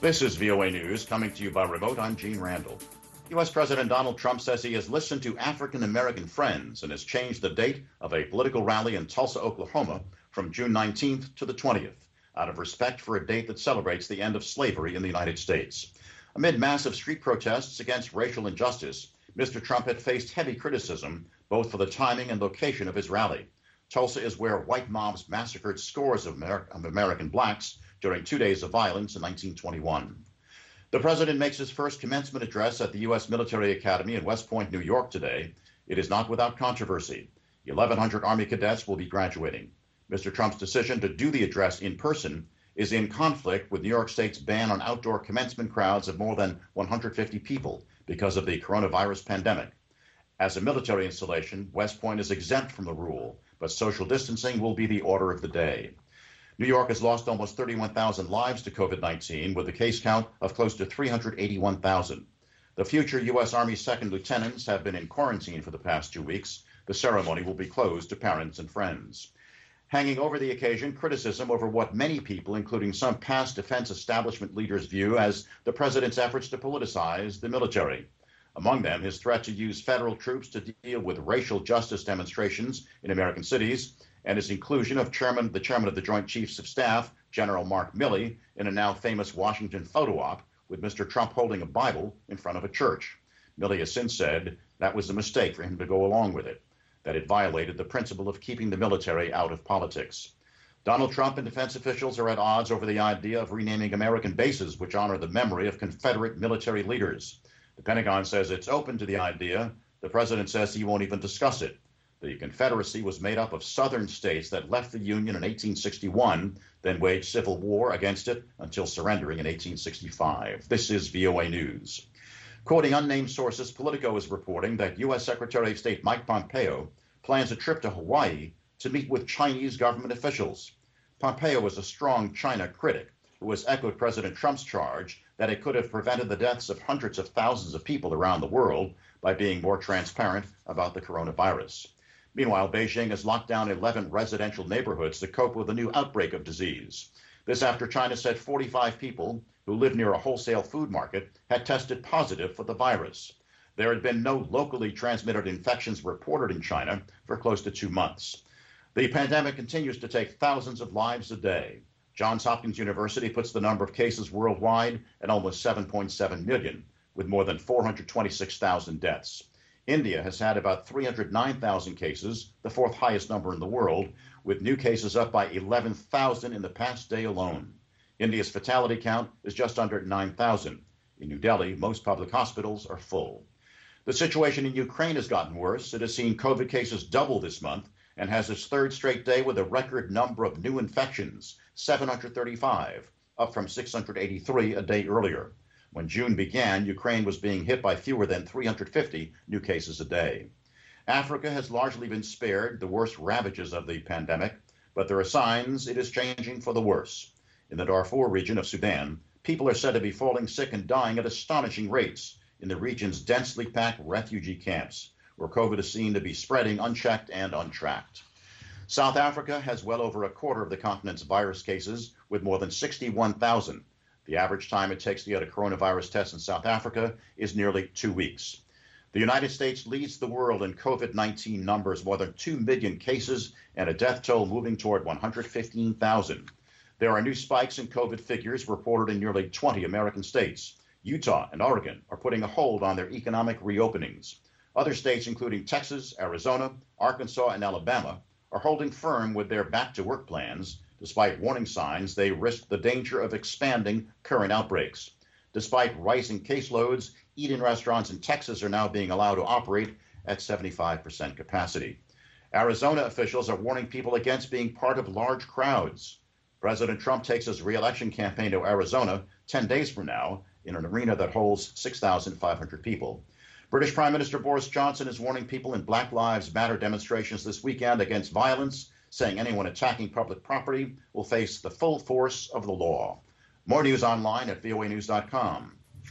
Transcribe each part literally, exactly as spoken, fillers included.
This is V O A News, coming to you by remote. I'm Gene Randall. U S President Donald Trump says he has listened to African-American friends and has changed the date of a political rally in Tulsa, Oklahoma from June nineteenth to the twentieth, out of respect for a date that celebrates the end of slavery in the United States. Amid massive street protests against racial injustice, Mister Trump had faced heavy criticism, both for the timing and location of his rally. Tulsa is where white mobs massacred scores of, Amer- of American blacks during two days of violence in nineteen twenty-one. The president makes his first commencement address at the U S Military Academy in West Point, New York today. It is not without controversy. eleven hundred Army cadets will be graduating. Mister Trump's decision to do the address in person is in conflict with New York State's ban on outdoor commencement crowds of more than one hundred fifty people because of the coronavirus pandemic. As a military installation, West Point is exempt from the rule, but social distancing will be the order of the day. New York has lost almost thirty-one thousand lives to COVID nineteen, with a case count of close to three hundred eighty-one thousand. The future U S Army second lieutenants have been in quarantine for the past two weeks. The ceremony will be closed to parents and friends. Hanging over the occasion, criticism over what many people, including some past defense establishment leaders, view as the president's efforts to politicize the military. Among them, his threat to use federal troops to deal with racial justice demonstrations in American cities, and his inclusion of chairman, the chairman of the Joint Chiefs of Staff, General Mark Milley, in a now famous Washington photo op with Mister Trump holding a Bible in front of a church. Milley has since said that was a mistake for him to go along with it, that it violated the principle of keeping the military out of politics. Donald Trump and defense officials are at odds over the idea of renaming American bases which honor the memory of Confederate military leaders. The Pentagon says it's open to the idea. The president says he won't even discuss it. The Confederacy was made up of southern states that left the Union in eighteen sixty-one, then waged civil war against it until surrendering in eighteen sixty-five. This is V O A News. Quoting unnamed sources, Politico is reporting that U S Secretary of State Mike Pompeo plans a trip to Hawaii to meet with Chinese government officials. Pompeo is a strong China critic who has echoed President Trump's charge that it could have prevented the deaths of hundreds of thousands of people around the world by being more transparent about the coronavirus. Meanwhile, Beijing has locked down eleven residential neighborhoods to cope with a new outbreak of disease. This after China said forty-five people who live near a wholesale food market had tested positive for the virus. There had been no locally transmitted infections reported in China for close to two months. The pandemic continues to take thousands of lives a day. Johns Hopkins University puts the number of cases worldwide at almost seven point seven million, with more than four hundred twenty-six thousand deaths. India has had about three hundred nine thousand cases, the fourth highest number in the world, with new cases up by eleven thousand in the past day alone. India's fatality count is just under nine thousand. In New Delhi, most public hospitals are full. The situation in Ukraine has gotten worse. It has seen COVID cases double this month and has its third straight day with a record number of new infections, seven hundred thirty-five, up from six hundred eighty-three a day earlier. When June began, Ukraine was being hit by fewer than three hundred fifty new cases a day. Africa has largely been spared the worst ravages of the pandemic, but there are signs it is changing for the worse. In the Darfur region of Sudan, people are said to be falling sick and dying at astonishing rates in the region's densely packed refugee camps, where COVID is seen to be spreading unchecked and untracked. South Africa has well over a quarter of the continent's virus cases, with more than sixty-one thousand. The average time it takes to get a coronavirus test in South Africa is nearly two weeks. The United States leads the world in COVID nineteen numbers, more than two million cases and a death toll moving toward one hundred fifteen thousand. There are new spikes in COVID figures reported in nearly twenty American states. Utah and Oregon are putting a hold on their economic reopenings. Other states, including Texas, Arizona, Arkansas, and Alabama, are holding firm with their back-to-work plans, despite warning signs they risk the danger of expanding current outbreaks. Despite rising caseloads, eat-in restaurants in Texas are now being allowed to operate at seventy-five percent capacity. Arizona officials are warning people against being part of large crowds. President Trump takes his re-election campaign to Arizona ten days from now in an arena that holds six thousand five hundred people. British Prime Minister Boris Johnson is warning people in Black Lives Matter demonstrations this weekend against violence, saying anyone attacking public property will face the full force of the law. More news online at V O A news dot com.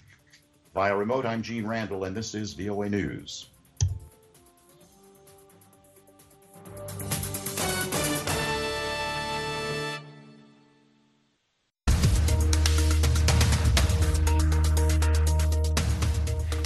Via remote, I'm Gene Randall, and this is V O A News.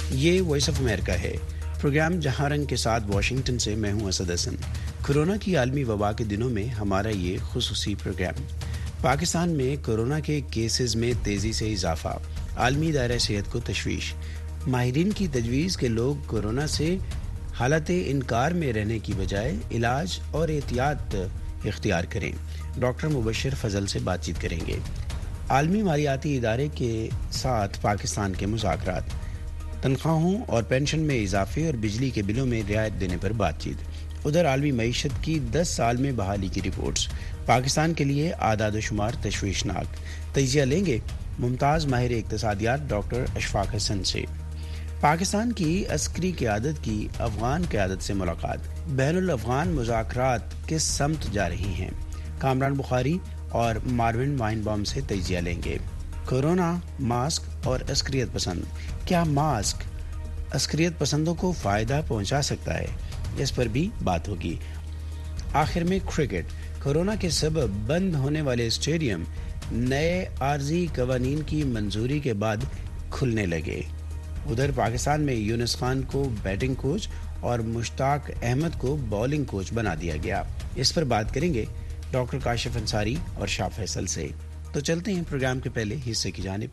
یہ voice of America ہے، پروگرام جہاں رنگ کے ساتھ Washington سے میں ہوں اسد حسن۔ کورونا کی عالمی وبا کے دنوں میں ہمارا یہ خصوصی پروگرام۔ پاکستان میں کورونا کے کیسز میں تیزی سے اضافہ، عالمی دائرہ صحت کو تشویش، ماہرین کی تجویز کہ لوگ کورونا سے حالت انکار میں رہنے کی بجائے علاج اور احتیاط اختیار کریں۔ ڈاکٹر مبشر فضل سے بات چیت کریں گے۔ عالمی مالیاتی ادارے کے ساتھ پاکستان کے مذاکرات، تنخواہوں اور پینشن میں اضافے اور بجلی کے بلوں میں رعایت دینے پر بات چیت۔ ادھر عالمی معیشت کی دس سال میں بحالی کی رپورٹس، پاکستان کے لیے اعداد و شمار تشویشناک۔ تجزیہ لیں گے ممتاز ماہر اقتصادیات ڈاکٹر اشفاق حسن سے۔ پاکستان کی عسکری قیادت کی افغان قیادت سے ملاقات، بین الافغان مذاکرات کس سمت جا رہی ہیں؟ کامران بخاری اور مارون وائن بام سے تجزیہ لیں گے۔ کورونا، ماسک اور عسکریت پسند، کیا ماسک عسکریت پسندوں کو فائدہ پہنچا سکتا ہے؟ اس پر بھی بات ہوگی۔ آخر میں کرکٹ، کورونا کے سبب بند ہونے والے اسٹیڈیم نئے عارضی قوانین کی منظوری کے بعد کھلنے لگے۔ ادھر پاکستان میں یونس خان کو بیٹنگ کوچ اور مشتاق احمد کو بالنگ کوچ بنا دیا گیا۔ اس پر بات کریں گے ڈاکٹر کاشف انصاری اور شاہ فیصل سے۔ تو چلتے ہیں پروگرام کے پہلے حصے کی جانب۔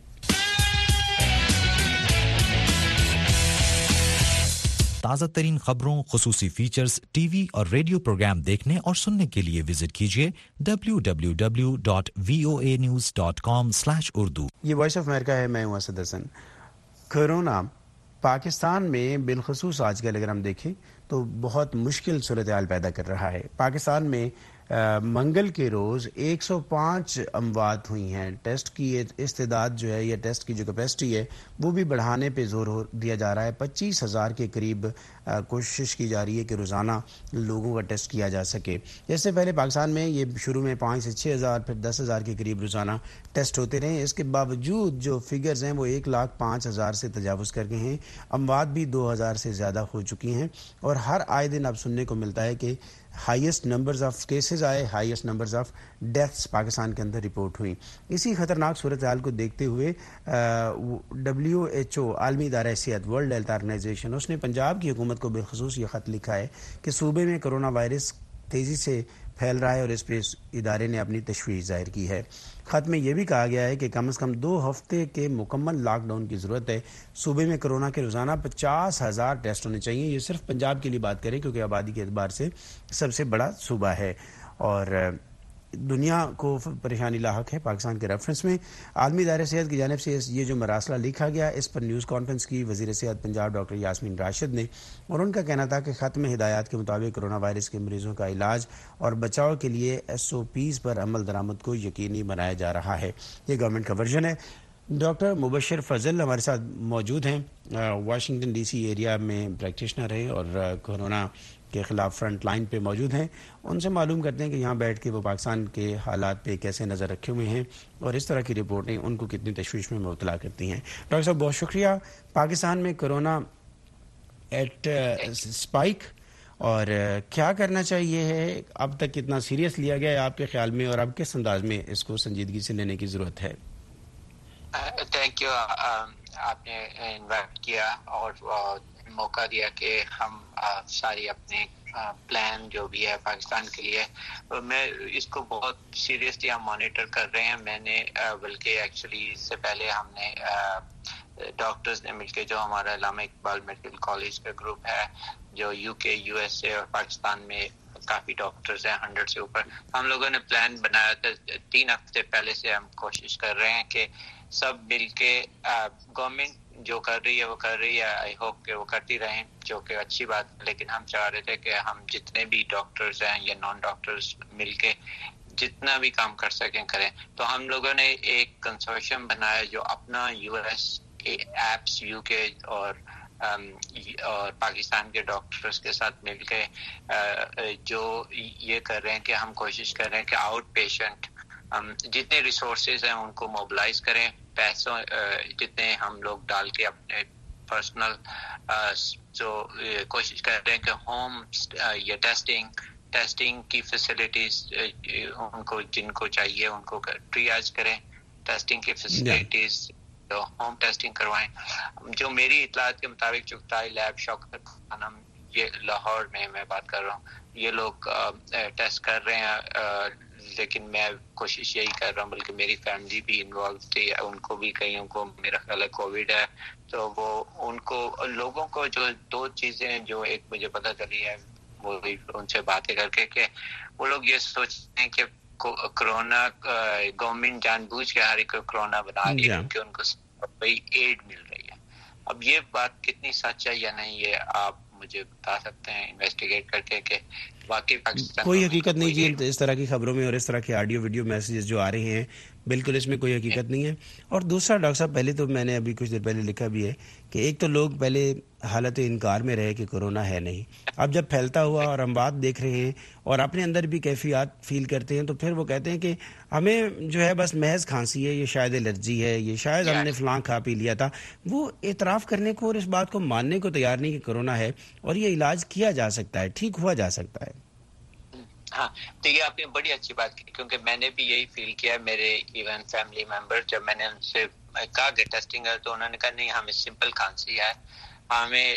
تازہ ترین خبروں، خصوصی فیچرز، ٹی وی اور ریڈیو پروگرام دیکھنے اور سننے کے لیے وزٹ کیجیے W W W dot V O A news dot com slash Urdu. یہ وائس آف امریکہ ہے، میں ہوں اسد حسن۔ کورونا پاکستان میں بالخصوص آج کل اگر ہم دیکھیں تو بہت مشکل صورتحال پیدا کر رہا ہے۔ پاکستان میں منگل کے روز ایک سو پانچ اموات ہوئی ہیں۔ ٹیسٹ کی استعداد جو ہے یا ٹیسٹ کی جو کیپیسٹی ہے وہ بھی بڑھانے پہ زور دیا جا رہا ہے۔ پچیس ہزار کے قریب کوشش کی جا رہی ہے کہ روزانہ لوگوں کا ٹیسٹ کیا جا سکے۔ اس سے پہلے پاکستان میں یہ شروع میں پانچ سے چھ ہزار پھر دس ہزار کے قریب روزانہ ٹیسٹ ہوتے رہے۔ اس کے باوجود جو فگرز ہیں وہ ایک لاکھ پانچ ہزار سے تجاوز کر گئے ہیں۔ اموات بھی دو ہزار سے زیادہ ہو چکی ہیں، اور ہر آئے دن اب سننے کو ملتا ہے کہ ہائیسٹ نمبرز آف کیسز آئے، highest numbers of deaths Pakistan کے اندر رپورٹ ہوئی۔ اسی خطرناک صورتحال کو دیکھتے ہوئے ڈبلیو ایچ او، عالمی ادارہ صحت، ورلڈ ہیلتھ آرگنائزیشن، اس نے پنجاب کی حکومت کو بالخصوص یہ خط لکھا ہے کہ صوبے میں کرونا وائرس تیزی سے پھیل رہا ہے اور اس پہ اس ادارے نے اپنی تشویش ظاہر کی ہے۔ خط میں یہ بھی کہا گیا ہے کہ کم از کم دو ہفتے کے مکمل لاک ڈاؤن کی ضرورت ہے۔ صوبے میں کرونا کے روزانہ پچاس ہزار ٹیسٹ ہونے چاہیے۔ یہ صرف پنجاب کے لیے بات کریں کیونکہ آبادی کے اعتبار سے سب سے بڑا صوبہ ہے اور دنیا کو پریشانی لاحق ہے۔ پاکستان کے ریفرنس میں عالمی ادارہ صحت کی جانب سے یہ جو مراسلہ لکھا گیا، اس پر نیوز کانفرنس کی وزیر صحت پنجاب ڈاکٹر یاسمین راشد نے، اور ان کا کہنا تھا کہ خط میں ہدایات کے مطابق کرونا وائرس کے مریضوں کا علاج اور بچاؤ کے لیے ایس او پیز پر عمل درآمد کو یقینی بنایا جا رہا ہے۔ یہ گورنمنٹ کا ورژن ہے۔ ڈاکٹر مبشر فضل ہمارے ساتھ موجود ہیں، واشنگٹن ڈی سی ایریا میں پریکٹیشنر ہیں اور کورونا کے خلاف فرنٹ لائن پہ موجود ہیں۔ ان سے معلوم کرتے ہیں کہ یہاں بیٹھ کے وہ پاکستان کے حالات پہ کیسے نظر رکھے ہوئے ہیں اور اس طرح کی رپورٹیں ان کو کتنی تشویش میں مبتلا کرتی ہیں۔ ڈاکٹر صاحب بہت شکریہ۔ پاکستان میں کرونا ایٹ اسپائک، اور کیا کرنا چاہیے ہے؟ اب تک کتنا سیریس لیا گیا ہے آپ کے خیال میں، اور اب کس انداز میں اس کو سنجیدگی سے لینے کی ضرورت ہے؟ تھینک یو، آپ نے انوائٹ کیا اور موقع دیا کہ ہم ساری اپنے پلان جو بھی ہے پاکستان کے لیے، میں اس کو بہت سیریسلی ہم مانیٹر کر رہے ہیں۔ میں نے بلکہ ایکچولی اس سے پہلے ہم نے ڈاکٹرز نے مل کے، جو ہمارا علامہ اقبال میڈیکل کالج کا گروپ ہے جو یو کے، یو ایس اے اور پاکستان میں کافی ڈاکٹرز ہیں، ہنڈریڈ سے اوپر، ہم لوگوں نے پلان بنایا تھا۔ تین ہفتے پہلے سے ہم کوشش کر رہے ہیں کہ سب مل کے، گورنمنٹ جو کر رہی ہے وہ کر رہی ہے، آئی ہوپ کہ وہ کرتی رہیں، جو کہ اچھی بات ہے، لیکن ہم چاہ رہے تھے کہ ہم جتنے بھی ڈاکٹرز ہیں یا نان ڈاکٹرز مل کے جتنا بھی کام کر سکیں کریں۔ تو ہم لوگوں نے ایک کنسورشیم بنایا جو اپنا یو ایس ایپس، یو کے اور اور پاکستان کے ڈاکٹرز کے ساتھ مل کے جو یہ کر رہے ہیں کہ ہم کوشش کر رہے ہیں کہ آؤٹ پیشنٹ جتنے ریسورسز ہیں ان کو موبلائز کریں، پیسوں جتنے ہم لوگ ڈال کے اپنے پرسنل، جو کوشش کر رہے ہیں کہ ہوم یا ٹیسٹنگ ٹیسٹنگ کی فیسلٹیز ان کو جن کو چاہیے ان کو ٹریاج کریں، ٹیسٹنگ کی فیسلٹیز ہوم ٹیسٹنگ کروائیں. جو میری اطلاعات کے مطابق چغتائی لیب شوکت خانم یہ لاہور میں میں بات کر رہا ہوں, یہ لوگ ٹیسٹ کر رہے ہیں, لیکن میں کوشش یہی کر رہا ہوں, بلکہ میری فیملی بھی انوالو تھی, ان کو بھی کئیوں کو میرا خیال ہے کووڈ ہے, تو وہ ان کو لوگوں کو جو دو چیزیں جو ایک مجھے پتہ چلی ہے وہ ان سے باتیں کر کے کہ وہ لوگ یہ سوچتے ہیں کہ کرونا گورنمنٹ جان بوجھ کے ہر ایک کرونا بنا رہی ہے کیونکہ ان کو کوئی ایڈ مل رہی ہے. اب یہ بات کتنی سچ ہے یا نہیں یہ آپ مجھے بتا سکتے ہیں انویسٹیگیٹ کر کے کہ واقعی پاکستان کوئی حقیقت نہیں جی اس طرح کی خبروں میں اور اس طرح کے آڈیو ویڈیو میسیجز جو آ رہے ہیں, بالکل اس میں کوئی حقیقت نہیں ہے. اور دوسرا ڈاکٹر صاحب پہلے تو میں نے ابھی کچھ دیر پہلے لکھا بھی ہے کہ ایک تو لوگ پہلے حالت انکار میں رہے کہ کرونا ہے نہیں, اب جب پھیلتا ہوا اور ہم بات دیکھ رہے ہیں اور اپنے اندر بھی کیفیات فیل کرتے ہیں تو پھر وہ کہتے ہیں کہ ہمیں جو ہے بس محض کھانسی ہے, یہ شاید الرجی ہے, یہ شاید ہم نے فلاں کھا پی لیا تھا. وہ اعتراف کرنے کو اور اس بات کو ماننے کو تیار نہیں کہ کرونا ہے اور یہ علاج کیا جا سکتا ہے, ٹھیک ہوا جا سکتا ہے. ہاں تو یہ آپ نے بڑی اچھی بات کی, کیونکہ میں نے بھی یہی فیل کیا. میرے ایون فیملی ممبر جب میں نے ان سے کہا کہ ٹیسٹنگ ہے تو انہوں نے کہا نہیں ہمیں سمپل کھانسی ہے, ہمیں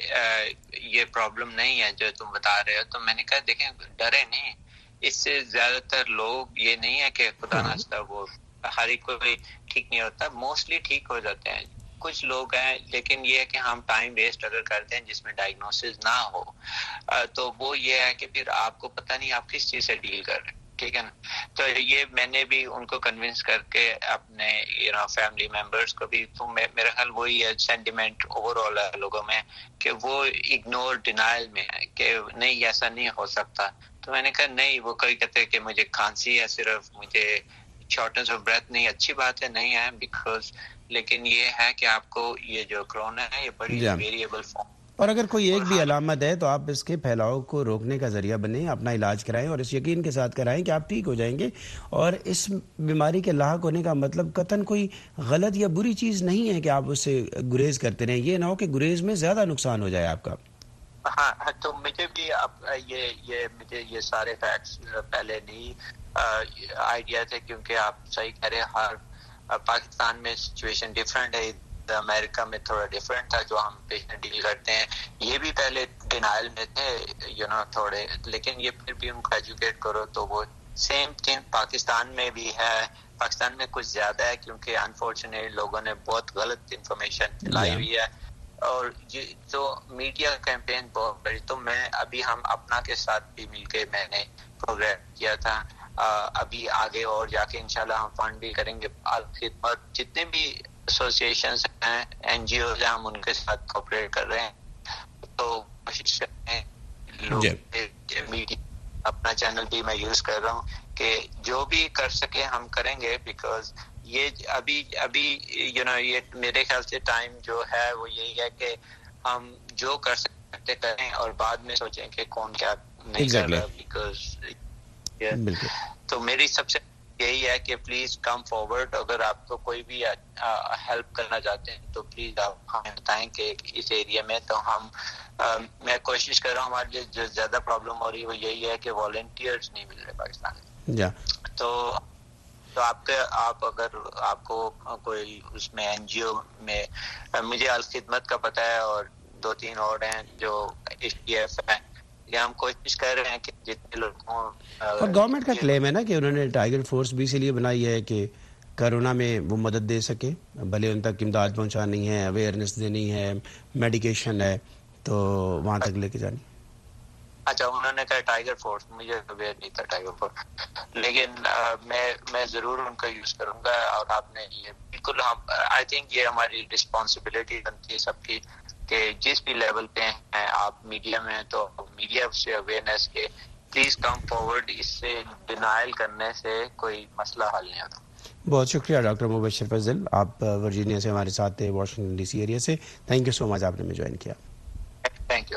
یہ پرابلم نہیں ہے جو تم بتا رہے ہو. تو میں نے کہا دیکھیں ڈرے نہیں, اس سے زیادہ تر لوگ یہ نہیں ہے کہ خدا نخواستہ وہ ہر ایک کوئی ٹھیک نہیں ہوتا, موسٹلی ٹھیک ہو جاتے ہیں. کچھ لوگ ہیں لیکن یہ ہے کہ ہم ٹائم ویسٹ اگر کرتے ہیں جس میں ڈائگنوسس نہ ہو تو وہ یہ ہے کہ پھر آپ کو پتہ نہیں آپ کس چیز سے ڈیل کر رہے ہیں, ٹھیک ہے نا. تو یہ میں نے بھی ان کو کنونس کر کے اپنے یو نو فیملی ممبرس کو بھی, تو میرا خیال وہی ہے سینٹیمنٹ اوور آل ہے لوگوں میں کہ وہ اگنور ڈینائل میں ہے کہ نہیں ایسا نہیں ہو سکتا. تو میں نے کہا نہیں, وہ کوئی کہتے کہ مجھے کھانسی ہے صرف, مجھے شارٹنس آف بریتھ نہیں, اچھی بات ہے نہیں ہے بیکاز, لیکن یہ ہے کہ آپ کو یہ جو کرونا ہے یہ بڑی ویریبل فارم, اور اگر کوئی ایک بھی علامت ہے تو آپ اس کے پھیلاؤ کو روکنے کا ذریعہ بنیں, اپنا علاج کرائیں اور اس یقین کے ساتھ کرائیں کہ آپ ٹھیک ہو جائیں گے. اور اس بیماری کے لاحق ہونے کا مطلب قطعاً کوئی غلط یا بری چیز نہیں ہے کہ آپ اس سے گریز کرتے رہیں. یہ نہ ہو کہ گریز میں زیادہ نقصان ہو جائے آپ کا. ہاں تو مجھے بھی اب یہ یہ مجھے یہ سارے فیکٹس پہلے نہیں آئیڈیا تھے, کیونکہ آپ صحیح کہہ رہے, ہر پاکستان میں سچویشن ڈفرینٹ ہے, امریکہ میں تھوڑا ڈفرینٹ تھا جو ہم پیشنٹ ڈیل کرتے ہیں. یہ بھی پہلے ڈینائل میں تھے یو نو تھوڑے, لیکن یہ پھر بھی ان کو ایجوکیٹ کرو تو وہ سیم تھنگ پاکستان میں بھی ہے. پاکستان میں کچھ زیادہ ہے کیونکہ انفارچونیٹلی لوگوں نے بہت غلط انفارمیشن پھیلائی ہوئی ہے اور یہ جو میڈیا کیمپین بہت بڑی. تو میں ابھی ہم اپنا کے ساتھ بھی مل کے میں نے پروگرام کیا تھا, ابھی آگے اور جا کے انشاءاللہ ہم فنڈ بھی کریں گے. اور جتنے بھی ایسوسیشنز ہیں, این جی اوز ہیں, ہم ان کے ساتھ کوپریٹ کر رہے ہیں. تو کوشش کرتے ہیں لوگ میڈیا اپنا چینل بھی میں یوز کر رہا ہوں کہ جو بھی کر سکے ہم کریں گے, بیکاز یہ ابھی ابھی یو نو یہ میرے خیال سے ٹائم جو ہے وہ یہی ہے کہ ہم جو کر سکتے کریں اور بعد میں سوچیں کہ کون کیا نہیں کر رہا. بیکاز تو میری سب سے یہی ہے کہ پلیز کم فارورڈ, اگر آپ کو کوئی بھی ہیلپ کرنا چاہتے ہیں تو پلیز آپ ہمیں بتائیں کہ اس ایریا میں. تو ہم میں کوشش کر رہا ہوں, ہمارے لیے جو زیادہ پرابلم ہو رہی ہے وہ یہی ہے کہ والنٹیئرز نہیں مل رہے پاکستان میں. تو تو آپ کے آپ اگر آپ کو کوئی اس میں این جی او میں, مجھے الخدمت کا پتہ ہے اور دو تین اور ہیں جو ایچ ڈی ایف ہیں, یہ ہم کوشش کر رہے ہیں کہ جتنے لوگوں. اور گورنمنٹ کا کلیم ہے نا کہ انہوں نے ٹائیگر فورس بھی اسی لیے بنائی ہے کہ کرونا میں وہ مدد دے سکے, بھلے ان تک امداد پہنچانی ہے, اویئرنیس دینی ہے, میڈیکیشن ہے, تو وہاں تک لے کے جانی. اچھا انہوں نے کہا ٹائیگر فورس, مجھے اویئر نہیں تھا ٹائیگر فورس, لیکن میں میں ضرور ان کا یوز کروں گا. اور آپ نے یہ بالکل, ہم آئی تھنک یہ ہماری رسپانسبلٹی بنتی ہے سب کی کہ جس بھی لیول پہ ہیں آپ میڈیا میں ہیں تو میڈیا سے اویئرنیس کے پلیز کم فارورڈ. اس سے ڈینائل کرنے سے کوئی مسئلہ حل نہیں ہوتا. بہت شکریہ ڈاکٹر مبشر فضل, آپ ورجینیا سے ہمارے ساتھ تھے, واشنگٹن ڈی سی ایریا سے. تھینک یو سو مچ, آپ نے ہمیں جوائن کیا. Thank you.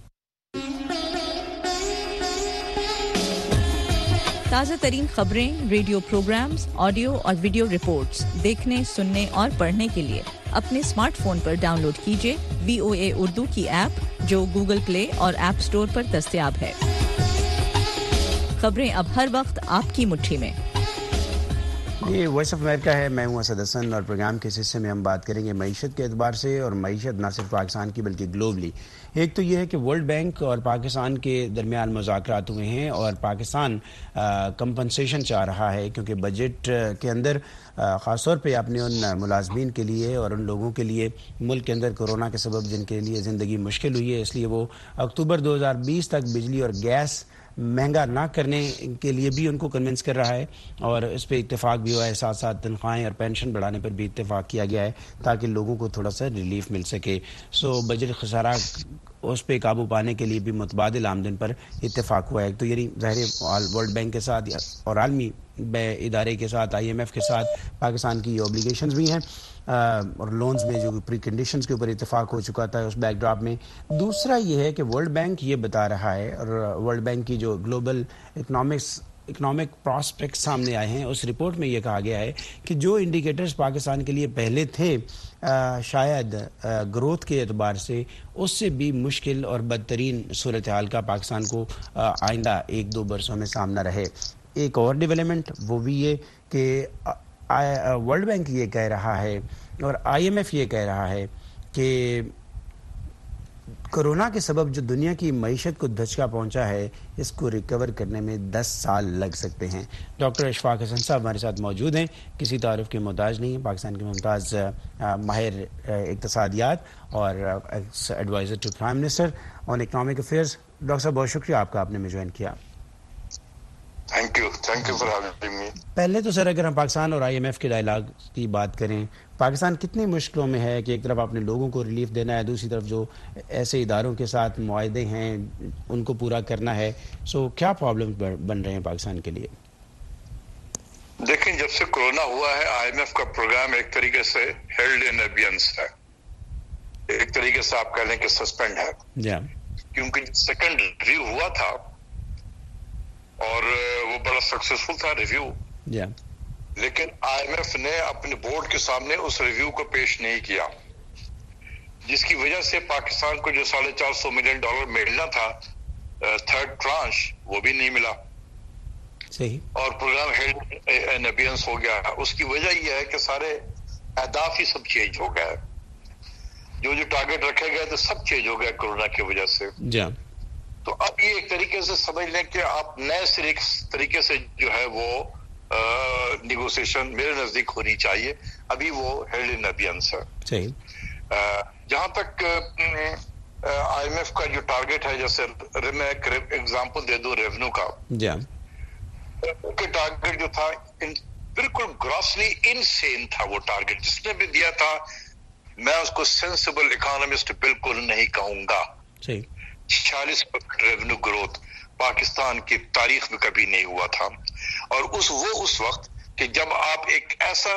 تازہ ترین خبریں, ریڈیو پروگرامز, آڈیو اور ویڈیو رپورٹس دیکھنے, سننے اور پڑھنے کے لیے اپنے اسمارٹ فون پر ڈاؤن لوڈ کیجیے وی او اے اردو کی ایپ جو گوگل پلے اور ایپ سٹور پر دستیاب ہے. خبریں اب ہر وقت آپ کی مٹھی میں. یہ وائس آف امریکہ ہے، میں ہوں اسد حسن، اور پروگرام کے اس حصے میں ہم بات کریں گے معیشت کے اعتبار سے، اور معیشت نہ صرف پاکستان کی بلکہ گلوبلی. ایک تو یہ ہے کہ ورلڈ بینک اور پاکستان کے درمیان مذاکرات ہوئے ہیں، اور پاکستان کمپنسیشن چاہ رہا ہے، کیونکہ بجٹ کے اندر خاص طور پہ اپنے ان ملازمین کے لیے اور ان لوگوں کے لیے ملک کے اندر کورونا کے سبب جن کے لیے زندگی مشکل ہوئی ہے، اس لیے وہ اکتوبر دو ہزار بیس تک بجلی اور گیس مہنگا نہ کرنے کے لیے بھی ان کو کنونس کر رہا ہے، اور اس پہ اتفاق بھی ہوا ہے. ساتھ ساتھ تنخواہیں اور پینشن بڑھانے پر بھی اتفاق کیا گیا ہے تاکہ لوگوں کو تھوڑا سا ریلیف مل سکے. سو بجٹ خسارہ اس پہ قابو پانے کے لیے بھی متبادل آمدن پر اتفاق ہوا ہے. تو یعنی ظاہر ورلڈ بینک کے ساتھ اور عالمی ادارے کے ساتھ، آئی ایم ایف کے ساتھ پاکستان کی اوبلیگیشنز بھی ہیں، اور لونز میں جو پری کنڈیشنز کے اوپر اتفاق ہو چکا تھا اس بیک ڈراپ میں. دوسرا یہ ہے کہ ورلڈ بینک یہ بتا رہا ہے، اور ورلڈ بینک کی جو گلوبل اکنامکس اکنامک پراسپیکٹ سامنے آئے ہیں، اس رپورٹ میں یہ کہا گیا ہے کہ جو انڈیکیٹرز پاکستان کے لیے پہلے تھے شاید گروتھ کے اعتبار سے، اس سے بھی مشکل اور بدترین صورتحال کا پاکستان کو آئندہ ایک دو برسوں میں سامنا رہے. ایک اور ڈیولپمنٹ وہ بھی یہ کہ ورلڈ بینک یہ کہہ رہا ہے اور آئی ایم ایف یہ کہہ رہا ہے کہ کورونا کے سبب جو دنیا کی معیشت کو دھچکا پہنچا ہے، اس کو ریکور کرنے میں دس سال لگ سکتے ہیں. ڈاکٹر اشفاق حسن صاحب ہمارے ساتھ موجود ہیں، کسی تعارف کے محتاج نہیں ہیں، پاکستان کے ممتاز ماہر اقتصادیات اور advisor to prime minister on economic affairs. Doctor صاحب بہت شکریہ آپ کا، آپ نے میں جوائن کیا. Thank you thank you for having me. پہلے تو سر اگر ہم پاکستان اور آئی ایم ایف کے ڈائلاگ کی بات کریں، پاکستان کتنی مشکلوں میں ہے کہ ایک طرف اپنے لوگوں کو ریلیف دینا ہے، دوسری طرف جو ایسے اداروں کے ساتھ معاہدے ہیں ان کو پورا کرنا ہے. سو کیا پرابلم بن رہے ہیں پاکستان کے لیے؟ دیکھیں، جب سے کورونا ہوا ہے آئی ایم ایف کا پروگرام ایک طریقے سے ہیلڈ ان ایبینس ہے، ایک طریقے سے آپ کہہ لیں کہ سسپینڈ ہے. جی، کیونکہ سیکنڈ ریویو ہوا تھا اور وہ بڑا سکسیسفل تھا ریویو، لیکن آئی ایم ایف نے اپنے بورڈ کے سامنے اس ریویو کو پیش نہیں کیا، جس کی وجہ سے پاکستان کو جو ساڑھے چار سو ملین ڈالر ملنا تھا تھرڈ ٹرانش، وہ بھی نہیں ملا. صحیح. اور پروگرام ہیلڈ ان ایبینس ہو گیا. اس کی وجہ یہ ہے کہ سارے اہداف ہی سب چینج ہو گئے، جو جو ٹارگیٹ رکھے گئے تھے سب چینج ہو گئے کورونا کی وجہ سے. جی. تو اب یہ ایک طریقے سے سمجھ لیں کہ آپ نئے طریقے سے جو ہے وہ نیگوسیشن میرے نزدیک ہونی چاہیے. ابھی وہ ہیلڈ ان ایبینس ہے. صحیح. جہاں تک آئی ایم ایف کا جو ٹارگیٹ ہے، جیسے میں ایگزامپل دے دوں ریونیو کا، جی، کہ ٹارگیٹ جو تھا بالکل گراسلی انسین تھا. وہ ٹارگیٹ جس نے بھی دیا تھا، میں اس کو سینسیبل اکانومسٹ بالکل نہیں کہوں گا. صحیح. چھیالیس پرسینٹ ریونیو گروتھ پاکستان کی تاریخ میں کبھی نہیں ہوا تھا. اور اس وہ اس وقت کہ جب آپ ایک ایسا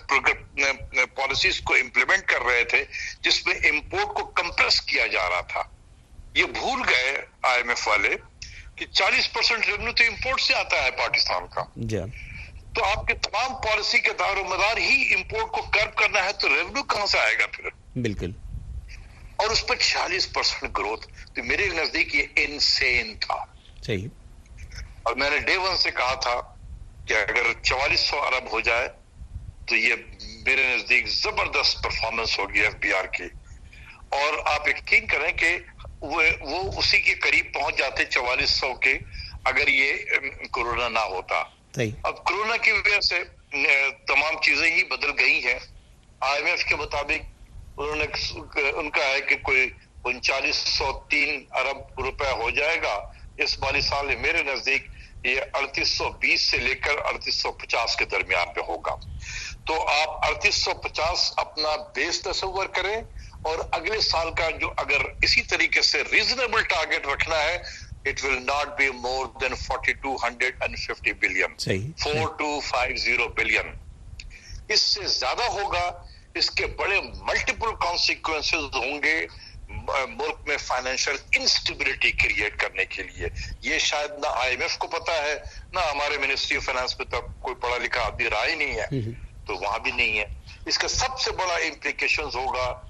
پالیسیز کو امپلیمنٹ کر رہے تھے جس میں امپورٹ کو کمپریس کیا جا رہا تھا. یہ بھول گئے آئی ایم ایف والے کہ چالیس پرسینٹ ریونیو تو امپورٹ سے آتا ہے پاکستان کا. جی. تو آپ کے تمام پالیسی کے دار و مدار ہی امپورٹ کو کرب کرنا ہے، تو ریونیو کہاں سے آئے گا پھر؟ بالکل. اور اس پر چھیالیس پرسینٹ گروتھ، تو میرے نزدیک یہ انسین تھا. صحیح. اور میں نے ڈے ون سے کہا تھا کہ اگر چوالیس سو ارب ہو جائے تو یہ میرے نزدیک زبردست پرفارمنس ہوگی ایف بی آر کی. اور آپ یقین کریں کہ وہ وہ اسی کے قریب پہنچ جاتے چوالیس سو کے اگر یہ کورونا نہ ہوتا. صحیح. اب کورونا کی وجہ سے تمام چیزیں ہی بدل گئی ہیں. آئی ایم ایف کے مطابق انہوں نے ان کا ہے کہ کوئی انچالیس سو تین ارب روپے ہو جائے گا اس مالی سال میں. میرے نزدیک یہ اڑتیس سو بیس سے لے کر اڑتیس سو پچاس کے درمیان میں ہوگا. تو آپ اڑتیس سو پچاس اپنا بیس تصور کریں، اور اگلے سال کا جو اگر اسی طریقے سے ریزنیبل ٹارگیٹ رکھنا ہے، it will not be more than forty two fifty billion. four two five zero billion. اس سے زیادہ ہوگا، اس کے بڑے ملٹیپل کانسیکوینسز ہوں گے ملک میں فائنینشیل انسٹیبلٹی کریٹ کرنے کے لیے. یہ شاید نہ آئی ایم ایف کو پتا ہے، نہ ہمارے منسٹری آف فائنانس میں تو کوئی پڑھا لکھا آدمی رہا ہی نہیں ہے، تو وہاں بھی نہیں ہے. اس کا سب سے بڑا امپلیکیشنز ہوگا